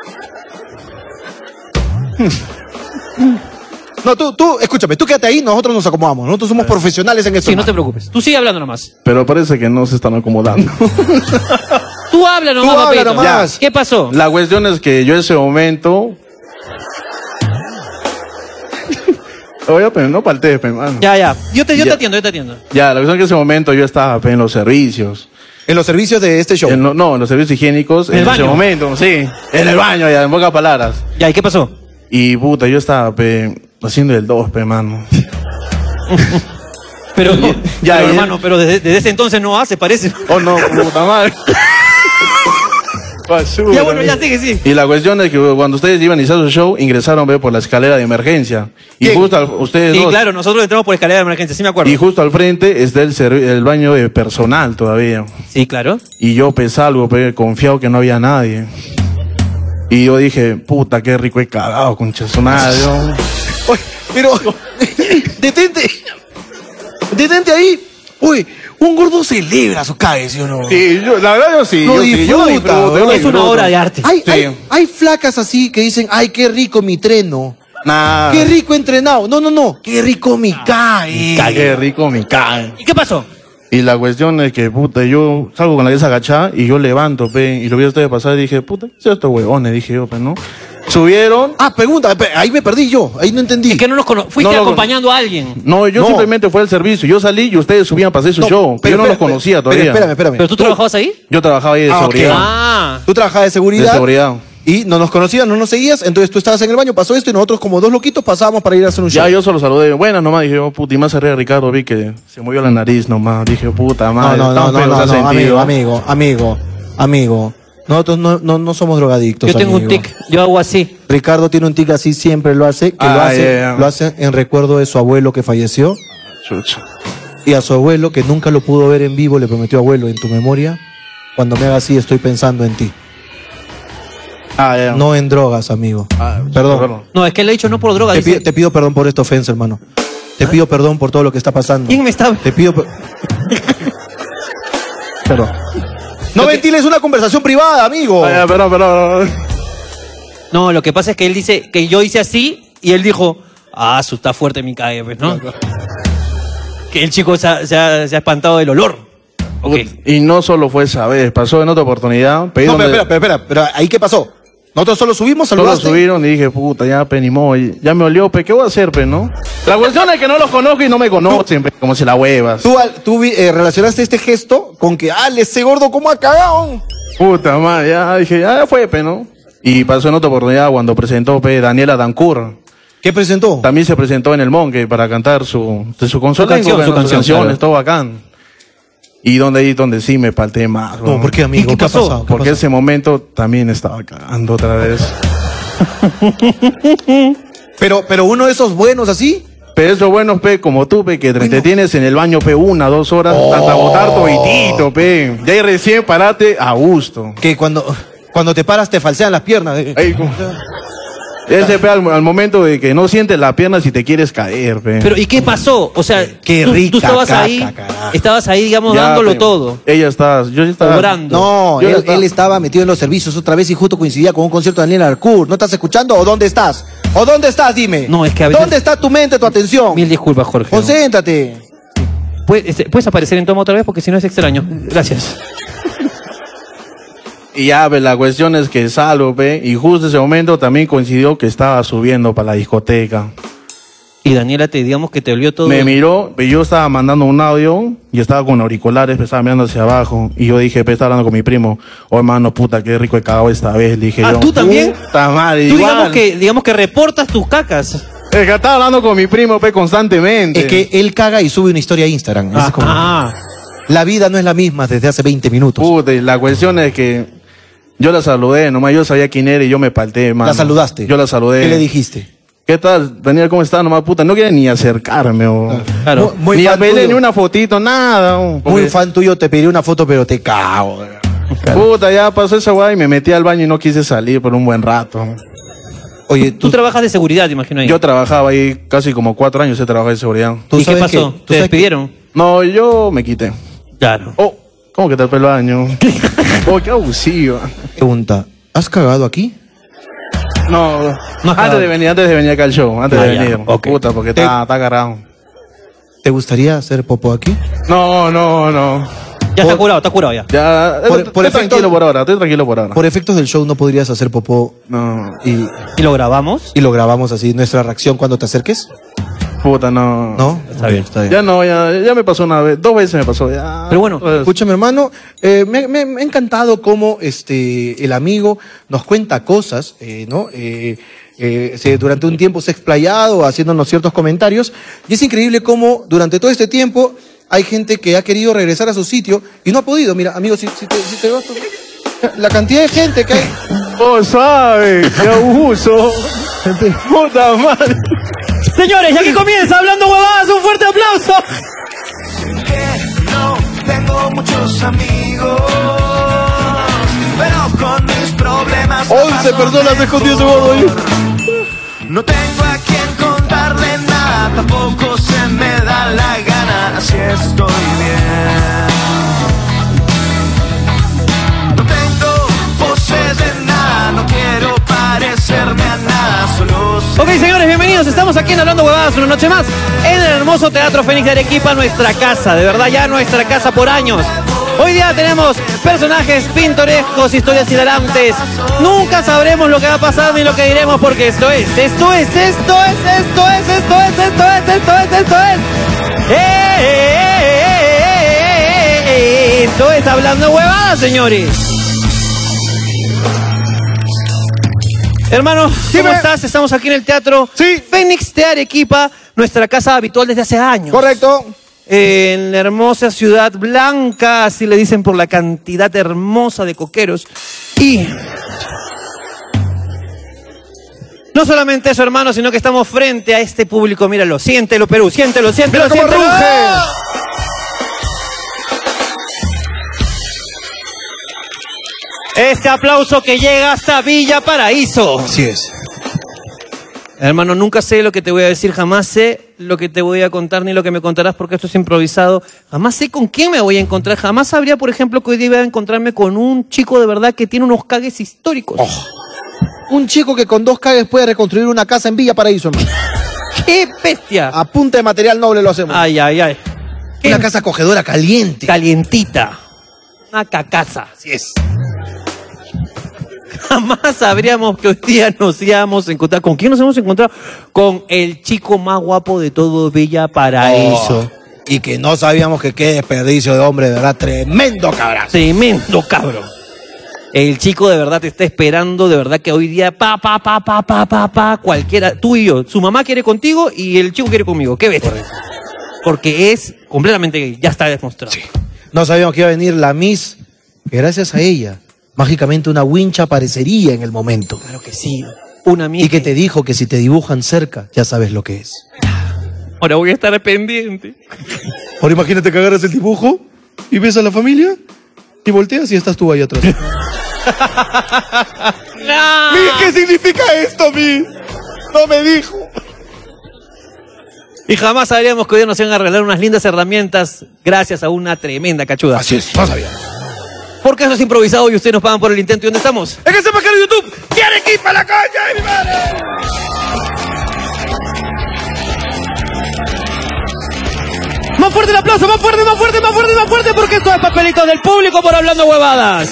No, tú, tú, escúchame, tú quédate ahí, nosotros nos acomodamos. Nosotros somos profesionales en esto. Sí, no te hermano. preocupes. Tú sigue hablando nomás. Pero parece que no se están acomodando. Tú habla nomás, Tú habla papito. nomás. Ya. ¿Qué pasó? La cuestión es que yo ese momento... Oye, pero no paltees, pe, mano. Ya, ya. Yo te, yo te Ya. atiendo, yo te atiendo. Ya, la cuestión es que ese momento yo estaba pe, en los servicios. En los servicios de este show. En lo- no, en los servicios higiénicos. ¿En En, el ese baño? momento, sí. En el baño, ya, en pocas palabras. Ya, ¿y qué pasó? Y puta, yo estaba pe, haciendo el dos, pe, mano. Pero, Ya, pero, ya. hermano, pero desde, desde ese entonces no hace, parece. Oh, no, puta madre. Basura, Ya, bueno, ya ¿no? sigue, sí. Y la cuestión es que cuando ustedes iban a iniciar su show, ingresaron ve, por la escalera de emergencia. Y ¿Quién? justo al- ustedes Sí, dos. claro, nosotros entramos por escalera de emergencia, sí me acuerdo. Y justo al frente está el, servi- el baño de personal todavía. Sí, claro. Y yo pues algo, pe, confiado que no había nadie. Y yo dije, puta, qué rico he cagado, concha su madre. ¿no? Oye, pero, detente. Detente ahí. Uy, un gordo celebra su cague, ¿sí o no? Sí, yo, la verdad yo sí. Lo yo sí, yo lo disfruta, disfruto, yo lo Es una disfruto. obra de arte. Hay, Sí. hay, hay flacas así que dicen, ay, qué rico mi treno. Nah. Qué rico entrenado. No, no, no. Qué rico mi cague. Qué rico me cae. ¿Y qué pasó? Y la cuestión es que, puta, yo salgo con la cabeza agachada y yo levanto, pe, y lo vi a ustedes pasar y dije, puta, ¿qué es estos huevones? Dije yo, pe, ¿no? Subieron. Ah, pregunta, pe- ahí me perdí yo, ahí no entendí. Es que no nos cono- Fuiste No lo- acompañando a alguien. No, yo No. simplemente fui al servicio. Yo salí y ustedes subían para hacer su No, show. Pero yo no espera, los conocía espera, todavía. Espérame, espérame. ¿Pero tú trabajabas ahí? Yo trabajaba ahí de Ah, ok. seguridad. Ah. Tú trabajabas de seguridad. De seguridad. Y no nos conocías, no nos seguías, entonces tú estabas en el baño, pasó esto y nosotros como dos loquitos pasábamos para ir a hacer un show. Ya yo solo saludé. Buenas nomás. Dije, oh, puta, y más arriba Ricardo vi que se movió la nariz nomás. Dije, puta No, madre. no, no, tan no, feo no, se ha no, sentido. amigo, amigo, amigo, amigo. Nosotros no, no, no somos drogadictos. Yo tengo un amigo. tic, yo hago así. Ricardo tiene un tic así, siempre lo hace, que lo Ah, hace, ya, ya. lo hace en recuerdo de su abuelo que falleció. Chucha. Y a su abuelo, que nunca lo pudo ver en vivo, le prometió, abuelo, en tu memoria, cuando me haga así estoy pensando en ti. Ah, ya. No en drogas, amigo. Ah, Perdón. perdón. No, es que le he dicho no por droga. Te dice- pido, te pido perdón por esta ofensa, hermano. Te pido perdón por todo lo que está pasando. ¿Quién me está? Te pido per- Perdón. No ventiles una conversación privada, amigo. Ah, ya, perdón, perdón. No, lo que pasa es que él dice que yo hice así y él dijo, ah, su está fuerte mi cague, pues, ¿no? Que el chico se ha, se ha- se ha espantado del olor. Ok. Y no solo fue esa vez, pasó en otra oportunidad. Pedí No, donde- espera, espera, espera, pero ahí qué pasó. Nosotros solo subimos, Solo saludaste. subieron y dije, puta, ya, pe, ni modo, y ya me olió, pe, ¿qué voy a hacer, pe, no? La cuestión es que no los conozco y no me conocen, pe, como si la huevas. Tú, al- tú vi- eh, relacionaste este gesto con que, ah, ese gordo, ¿cómo ha cagado? Puta madre, ya dije, ya fue, pe, ¿no? Y pasó en otra oportunidad cuando presentó, pe, Daniela Dancur. ¿Qué presentó? También se presentó en el Monque para cantar su, de su consola, canción, pe, su ¿no? sus canción, canciones, claro. todo bacán. Y donde ahí donde sí me palté más. No, ¿por qué, amigo? ¿Y qué ¿Qué ha pasó? pasado? ¿Qué Porque pasó? ese momento también estaba cagando otra vez. Pero, pero uno de esos buenos así. Pero esos buenos, pe, como tú, pe, que te entretienes en el baño, pe, una, dos horas, Oh. hasta botar toditito, pe. Ya ahí recién parate a gusto. Que cuando, cuando te paras te falsean las piernas. eh. Ahí, como- Ese, pe, al, al momento de que no sientes la pierna si te quieres caer, pe. Pero, ¿y qué pasó? O sea, Qué tú, rica tú estabas caca, ahí, carajo. estabas ahí, digamos, Ya, dándolo pe. todo. Ella está, yo ya estaba. Obrando. No, Yo él, estaba- él estaba metido en los servicios otra vez y justo coincidía con un concierto de Daniel Arcour. ¿No estás escuchando o dónde estás? ¿O dónde estás? Dime. No, es que a veces- ¿Dónde está tu mente, tu atención? Mil disculpas, Jorge. Concéntrate. ¿Puedes, este, ¿Puedes aparecer en toma otra vez? Porque si no es extraño. Gracias. Y ya, pe, la cuestión es que salgo, pe, y justo ese momento también coincidió que estaba subiendo para la discoteca. Y Daniela, te digamos que te olió todo. Me miró, pe, yo estaba mandando un audio y estaba con auriculares, pe, estaba mirando hacia abajo. Y yo dije, pe, estaba hablando con mi primo. Oh, hermano, puta, qué rico he cagado esta vez. Le dije Ah, yo. ¿tú también? Puta madre, Tú igual. digamos que, digamos que reportas tus cacas. Es que estaba hablando con mi primo, pe, constantemente. Es que él caga y sube una historia a Instagram. Es como- Ah, La vida no es la misma desde hace veinte minutos. Puta, y la cuestión es que yo la saludé, nomás yo sabía quién era y yo me palté, mano. ¿La saludaste? Yo la saludé. ¿Qué le dijiste? ¿Qué tal, Daniel? ¿Cómo estás? Nomás, puta, no quería ni acercarme, o... claro. Muy, muy ni fan apelé, tuyo. ni una fotito, nada. o, Muy porque- fan tuyo, te pedí una foto, pero te cago. Puta, ya pasó esa weá y me metí al baño y no quise salir por un buen rato. Oye, Tú tú, trabajas de seguridad, te imagino ahí. Yo trabajaba ahí casi como cuatro años, he trabajado de seguridad. tú ¿Y qué sabes pasó? que- tú ¿Te sabes que- despidieron? No, yo me quité. Claro. Oh, ¿cómo que te pelo año? Oh, qué abusivo. Pregunta, ¿has cagado aquí? No, No has antes cagado. de venir, antes de venir acá al show, antes Ah, de ya, venir. ok. Puta, porque Te- está, está agarrado. ¿Te gustaría hacer popo aquí? No, no, no. Ya está curado, está curado ya. Ya, Por- estoy por efecto- tranquilo por ahora, estoy tranquilo por ahora. Por efectos del show no podrías hacer popó No, y, ¿Y lo grabamos? y lo grabamos así, nuestra reacción cuando te acerques. puta, no. ¿No? Está bien. Está bien. Ya no, ya, ya me pasó una vez, dos veces me pasó. Ya. Pero bueno, Pues, Escúchame, hermano, eh, me, me- me ha encantado cómo este, el amigo nos cuenta cosas, eh, ¿no? Eh, eh, se, durante un tiempo se ha explayado haciéndonos ciertos comentarios. Y es increíble cómo durante todo este tiempo hay gente que ha querido regresar a su sitio y no ha podido. Mira, amigo, si, si te, si te vas... La cantidad de gente que hay... ¡Oh, sabe! ¡Qué abuso! ¡Puta madre! Señores, y aquí comienza Hablando Huevadas. ¡Un fuerte aplauso! No tengo muchos amigos, pero con mis problemas once personas escondidas debajo ahí. no tengo a quien contarle nada, tampoco se me da la gana, así estoy bien. No tengo poses de nada, no quiero parecerme a nada, solo sé. Ok, señores, bienvenidos. Estamos aquí en Hablando Huevadas una noche más en el hermoso Teatro Fénix de Arequipa, nuestra casa, de verdad ya nuestra casa por años. Hoy día tenemos personajes pintorescos, historias hilarantes. Nunca sabremos lo que va a pasar ni lo que diremos porque esto es, esto es, esto es, esto es, esto es, esto es, esto es, esto es, esto es. ¡Eh, eh, eh, eh, eh, eh! Esto es Hablando Huevadas, señores. Hermano, ¿cómo Dime. estás? Estamos aquí en el Teatro Sí. Fénix de Arequipa, nuestra casa habitual desde hace años. Correcto. En la hermosa ciudad blanca, así le dicen por la cantidad hermosa de coqueros. Y no solamente eso, hermano, sino que estamos frente a este público. Míralo, siéntelo, Perú, siéntelo, siéntelo, Mira cómo siéntelo. ruge. Este aplauso que llega hasta Villa Paraíso. Así es. Hermano, nunca sé lo que te voy a decir, jamás sé lo que te voy a contar ni lo que me contarás porque esto es improvisado. Jamás sé con quién me voy a encontrar. Jamás sabría, por ejemplo, que hoy día voy a encontrarme con un chico de verdad que tiene unos cagues históricos. Oh. Un chico que con dos cagues puede reconstruir una casa en Villa Paraíso, hermano. ¡Qué bestia! A punta de material noble lo hacemos. Ay, ay, ay. Qué Una casa acogedora, caliente. calientita. Una cacaza. Así es. Jamás sabríamos que hoy día nos íbamos a encontrar. ¿Con quién nos hemos encontrado? Con el chico más guapo de todo Villa Paraíso. Oh, y que no sabíamos que qué desperdicio de hombre, de verdad. Tremendo cabrazo. Tremendo cabrón. El chico de verdad te está esperando, de verdad que hoy día, pa, pa, pa, pa, pa, pa, pa, cualquiera, tú y yo, su mamá quiere contigo y el chico quiere conmigo. ¿Qué ves? Porque es completamente gay, ya está demostrado. Sí. No sabíamos que iba a venir la Miss, que gracias a ella, mágicamente una wincha aparecería en el momento. Claro que sí. Una amiga. Y que te dijo que si te dibujan cerca, ya sabes lo que es. Ahora voy a estar pendiente. Ahora imagínate que agarras el dibujo y ves a la familia y volteas y estás tú ahí atrás. ¡No! Miss, ¿qué significa esto, Miss? No me dijo. Y jamás sabríamos que hoy día nos iban a regalar unas lindas herramientas gracias a una tremenda cachuda. Así es, no sabía. Porque eso es improvisado y ustedes nos pagan por el intento. ¿Y dónde estamos? Es que se me cae YouTube. ¡Quiere equipa la calle, mi madre! Más fuerte el aplauso, más fuerte, más fuerte, más fuerte, más fuerte, porque esto es papelito del público por Hablando Huevadas.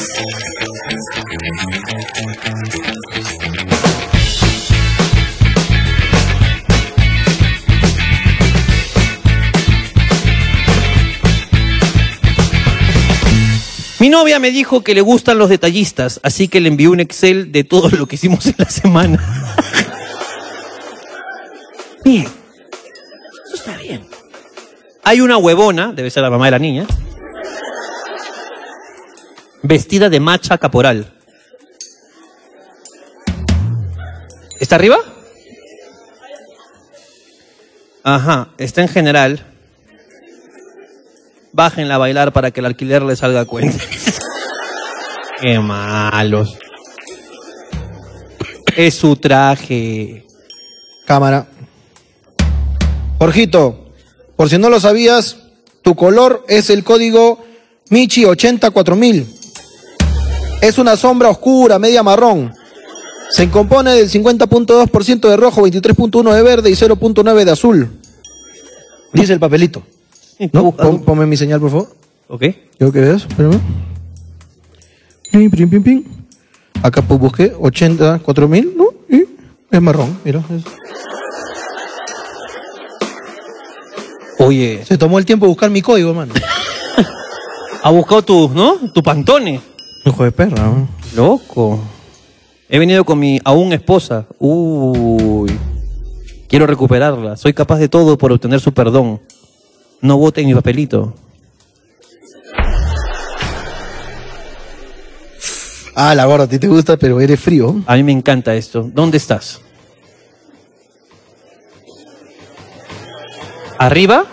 Mi novia me dijo que le gustan los detallistas, así que le envié un Excel de todo lo que hicimos en la semana. Bien. Eso está bien. Hay una huevona, debe ser la mamá de la niña, vestida de macha caporal. ¿Está arriba? Ajá, está en general. Bájenla a bailar para que el alquiler le salga a cuenta. Qué malos. Es su traje. Cámara. Jorgito, por si no lo sabías, tu color es el código Michi ochenta y cuatro mil. Es una sombra oscura, media marrón. Se compone del cincuenta punto dos por ciento de rojo, veintitrés punto uno de verde y cero punto nueve de azul. Dice el papelito. ¿No? Pon, ponme mi señal, por favor. Ok. Quiero que veas, espérame. Pim, pim, pim, pim. Acá pues busqué ochenta y cuatro mil, ¿no? Y es marrón, mira. Es... Oye. Se tomó el tiempo de buscar mi código, hermano. Ha buscado tu, ¿no? Tu Pantone. Hijo de perra, ¿no? Loco. He venido con mi aún esposa. Uy. Quiero recuperarla. Soy capaz de todo por obtener su perdón. No voten mi papelito. Ah, la gorda, a ti te gusta, pero eres frío. A mí me encanta esto. ¿Dónde estás? ¿Arriba?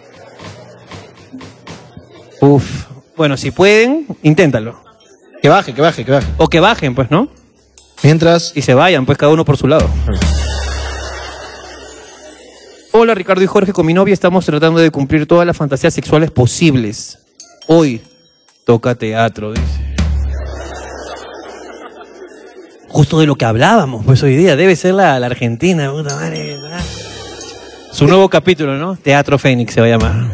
Uf. Bueno, si pueden, inténtalo. Que baje, que baje, que baje. O que bajen, pues, ¿no? Mientras... Y se vayan, pues, cada uno por su lado. Hola, Ricardo y Jorge. Con mi novia estamos tratando de cumplir todas las fantasías sexuales posibles. Hoy toca teatro, dice. Justo de lo que hablábamos, pues, hoy día. Debe ser la, la Argentina, puta madre. ¿Verdad? Su nuevo capítulo, ¿no? Teatro Fénix se va a llamar.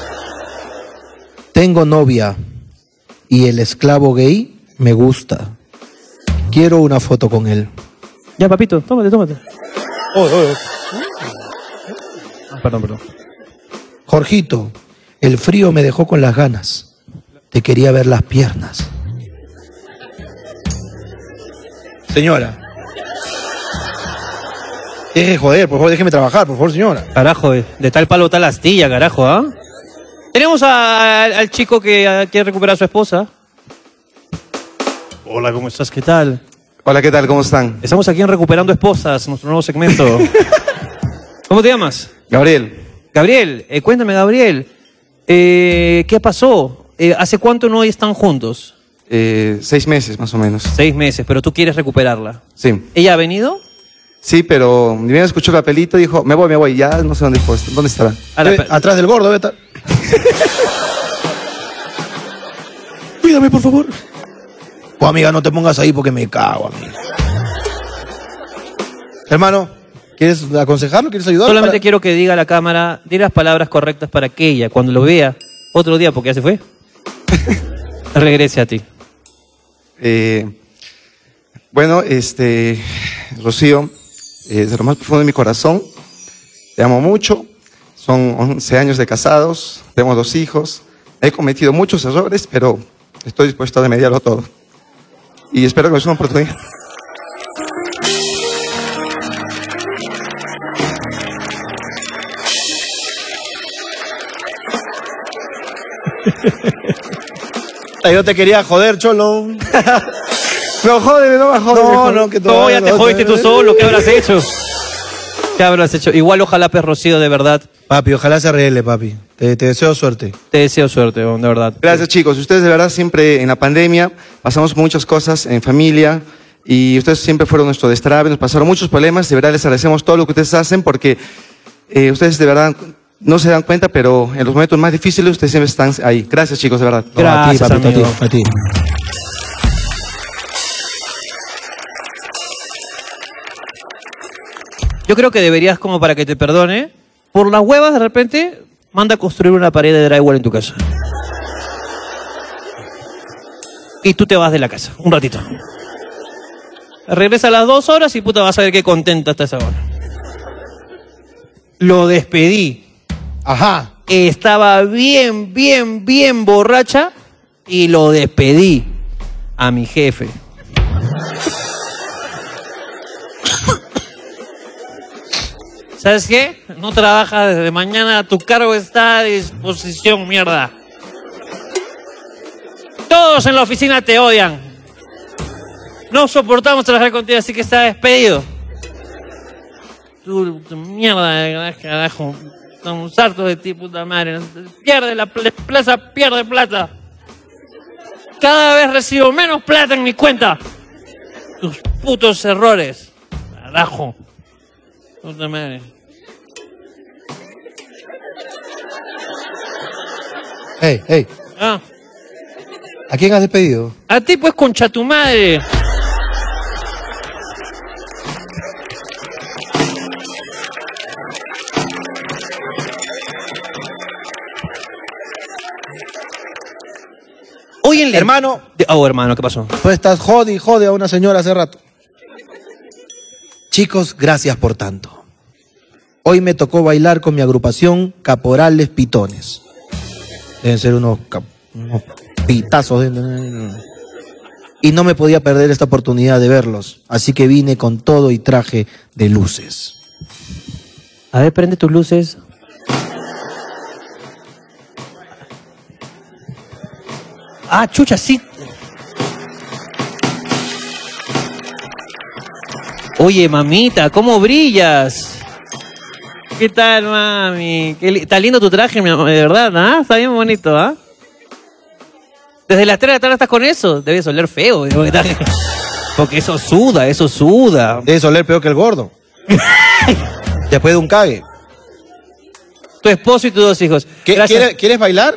Tengo novia y el esclavo gay me gusta. Quiero una foto con él. Ya, papito, tómate, tómate. Oh, oh, oh. Ah, perdón, perdón. Jorgito, el frío me dejó con las ganas. Te quería ver las piernas. Señora. Deje de joder, por favor, déjeme trabajar, por favor, señora. Carajo, de, de tal palo tal astilla, carajo, ¿ah? ¿eh? Tenemos a, a, al chico que a, quiere recuperar a su esposa. Hola, ¿cómo estás? ¿Qué tal? Hola, ¿qué tal? ¿Cómo están? Estamos aquí en Recuperando Esposas, nuestro nuevo segmento. ¿Cómo te llamas? Gabriel. Gabriel, eh, cuéntame, Gabriel. Eh, ¿Qué pasó? Eh, ¿Hace cuánto no están juntos? Eh, seis meses, más o menos. Seis meses, pero tú quieres recuperarla. Sí. ¿Ella ha venido? Sí, pero ni bien escuchó el papelito y dijo, me voy, me voy. Ya no sé dónde, dónde estará. Debe, atrás del gordo, debe estar. Cuídame, por favor. Oh, amiga, no te pongas ahí porque me cago, amiga. Hermano, ¿quieres aconsejarlo? ¿Quieres ayudarlo? Solamente para... quiero que diga a la cámara, di las palabras correctas para que ella, cuando lo vea otro día, porque ya se fue, regrese a ti. Eh, bueno, este, Rocío, eh, desde lo más profundo de mi corazón, te amo mucho. Son once años de casados, tenemos dos hijos. He cometido muchos errores, pero estoy dispuesto a remediarlo todo. Y espero que me sea una oportunidad. Yo te quería joder, cholo. No, jódeme, no me jodes. No, no, que No, ya te jodiste tú solo, ¿qué habrás hecho? ¿Qué habrás hecho? Igual ojalá, Perrocío, de verdad. Papi, ojalá se arregle, papi. Te, te deseo suerte. Te deseo suerte, de verdad. Gracias, chicos. Ustedes, de verdad, siempre en la pandemia pasamos muchas cosas en familia y ustedes siempre fueron nuestro destrave, nos pasaron muchos problemas. De verdad, les agradecemos todo lo que ustedes hacen porque eh, ustedes, de verdad, no se dan cuenta, pero en los momentos más difíciles ustedes siempre están ahí. Gracias, chicos, de verdad. Gracias, a ti, papi, amigo. a ti, a ti. Yo creo que deberías, como para que te perdone, por las huevas de repente, manda a construir una pared de drywall en tu casa. Y tú te vas de la casa, un ratito. Regresa a las dos horas y puta vas a ver qué contenta está esa hora. Lo despedí. Ajá. Estaba bien, bien, bien borracha y lo despedí a mi jefe. ¿Sabes qué? No trabajas desde mañana, tu cargo está a disposición, mierda. Todos en la oficina te odian. No soportamos trabajar contigo, así que está despedido. Tu, tu mierda, carajo. Estamos hartos de ti, puta madre. Pierde la plaza, pierde plata. Cada vez recibo menos plata en mi cuenta. Tus putos errores. Carajo. Puta madre. Hey, hey. Ah. ¿A quién has despedido? A ti pues, concha tu madre. Hoy en la... Hermano. Oh, hermano, ¿qué pasó? Tú estás jodi, jode a una señora hace rato. Chicos, gracias por tanto. Hoy me tocó bailar con mi agrupación Caporales Pitones. Deben ser unos, cap unos pitazos. De... y no me podía perder esta oportunidad de verlos. Así que vine con todo y traje de luces. A ver, prende tus luces. Ah, chucha, sí. Oye, mamita, ¿cómo brillas? ¿Qué tal, mami? Qué li- Está lindo tu traje, mi amor, de verdad, ¿ah? Está bien bonito, ¿ah? Desde las tres de la tarde estás con eso. Debes oler feo. Porque eso suda, eso suda. Debes oler peor que el gordo. Después de un cague. Tu esposo y tus dos hijos. ¿Qué- Gracias. ¿Quieres, ¿Quieres bailar?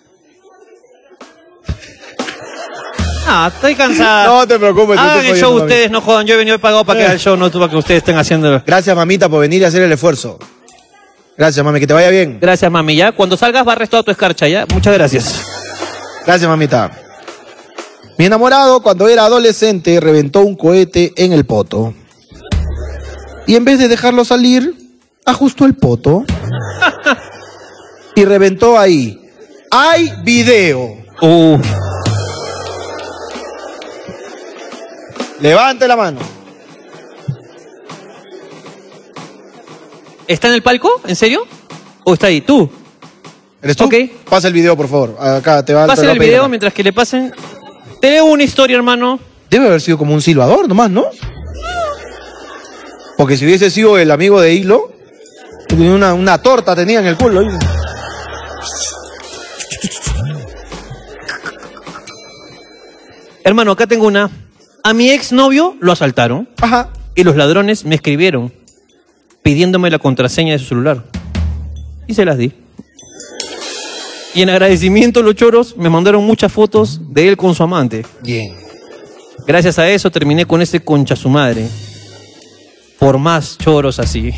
Ah, estoy cansado. No te preocupes. te Hagan estoy el show jodiendo, ustedes, no jodan. Yo he venido pagado para que haga el show, no para que ustedes estén haciéndolo. Gracias, mamita, por venir y hacer el esfuerzo. Gracias, mami, que te vaya bien. Gracias, mami. Ya, cuando salgas barres toda tu escarcha, ¿ya? Muchas gracias. Gracias, mamita. Mi enamorado, cuando era adolescente, reventó un cohete en el poto. Y en vez de dejarlo salir, ajustó el poto. Y reventó ahí. ¡Hay video! Uh. Levante la mano. ¿Está en el palco? ¿En serio? ¿O está ahí? ¿Tú? ¿Eres tú? Ok. Pasa el video, por favor. Acá te va, te Pasen lo va el a pedir video acá. mientras que le pasen. Te leo una historia, hermano. Debe haber sido como un silbador nomás, ¿no? Porque si hubiese sido el amigo de Hilo, una, una torta tenía en el culo. ahí. Hermano, acá tengo una. A mi exnovio lo asaltaron. Ajá. Y los ladrones me escribieron pidiéndome la contraseña de su celular. Y se las di. Y en agradecimiento los choros me mandaron muchas fotos de él con su amante. Bien. Gracias a eso terminé con ese concha su madre. Por más choros así.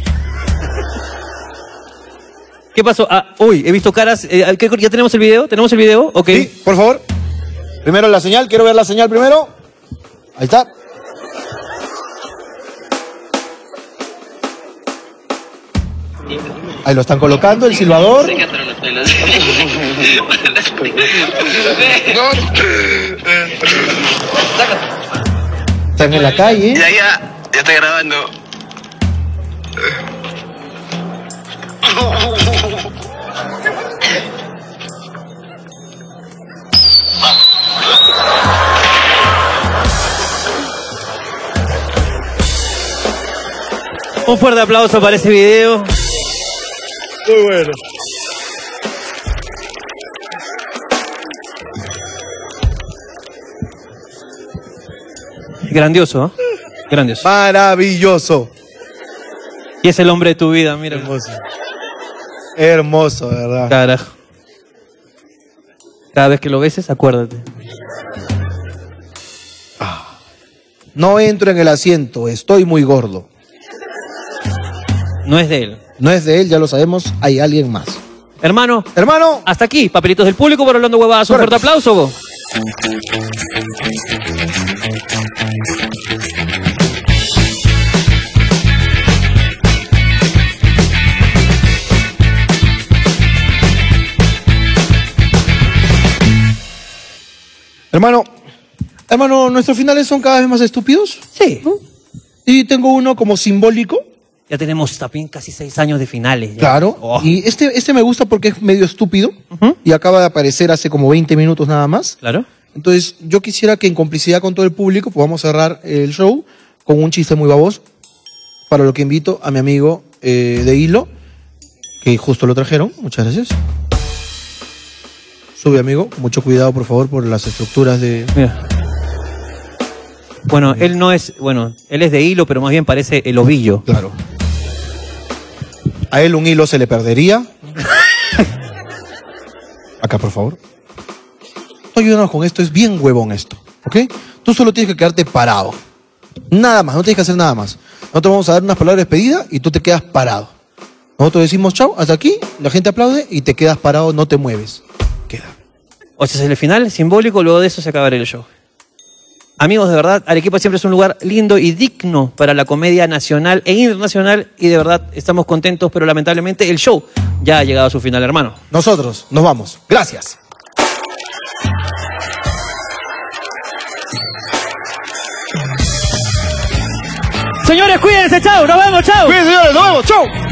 ¿Qué pasó? Ah, uy, he visto caras. eh, ¿qué- ¿Ya tenemos el video? ¿Tenemos el video? Ok. Sí, por favor. Primero la señal, quiero ver la señal primero. Ahí está. Ahí lo están colocando, el silbador. Están en la calle. Ya, ya, ya está grabando. Un fuerte aplauso para ese video. Muy bueno. Grandioso, ¿eh? Grandioso. Maravilloso. Y es el hombre de tu vida, mira. Hermoso. Hermoso, de verdad. Carajo. Cada vez que lo beses, acuérdate. No entro en el asiento, estoy muy gordo. No es de él. No es de él, ya lo sabemos, hay alguien más. Hermano. Hermano. Hasta aquí, papelitos del público por Hablando Huevadas. Un fuerte aplauso. Hermano, hermano, ¿nuestros finales son cada vez más estúpidos? Sí. Y tengo uno como simbólico. Ya tenemos también casi seis años de finales. ya. Claro. Oh. Y este, este me gusta porque es medio estúpido. Y acaba de aparecer hace como veinte minutos nada más. Claro. Entonces, yo quisiera que en complicidad con todo el público podamos cerrar el show con un chiste muy baboso. Para lo que invito a mi amigo eh, de Hilo, que justo lo trajeron. Muchas gracias. Sube, amigo. Mucho cuidado, por favor, por las estructuras de... Mira. Bueno, él no es, bueno, él es de hilo, pero más bien parece el ovillo. Claro. A él un hilo se le perdería. Acá, por favor. No ayúdanos con esto, es bien huevón esto, ¿ok? Tú solo tienes que quedarte parado. Nada más, no tienes que hacer nada más. Nosotros vamos a dar unas palabras de despedida y tú te quedas parado. Nosotros decimos chao, hasta aquí, la gente aplaude y te quedas parado, no te mueves. O sea, es el final simbólico, luego de eso se acabará el show. Amigos, de verdad, Arequipa siempre es un lugar lindo y digno para la comedia nacional e internacional y de verdad estamos contentos, pero lamentablemente el show ya ha llegado a su final, hermano. Nosotros nos vamos. Gracias. Señores, cuídense, chao, nos vemos, chao. Cuídense, señores, nos vemos, chao.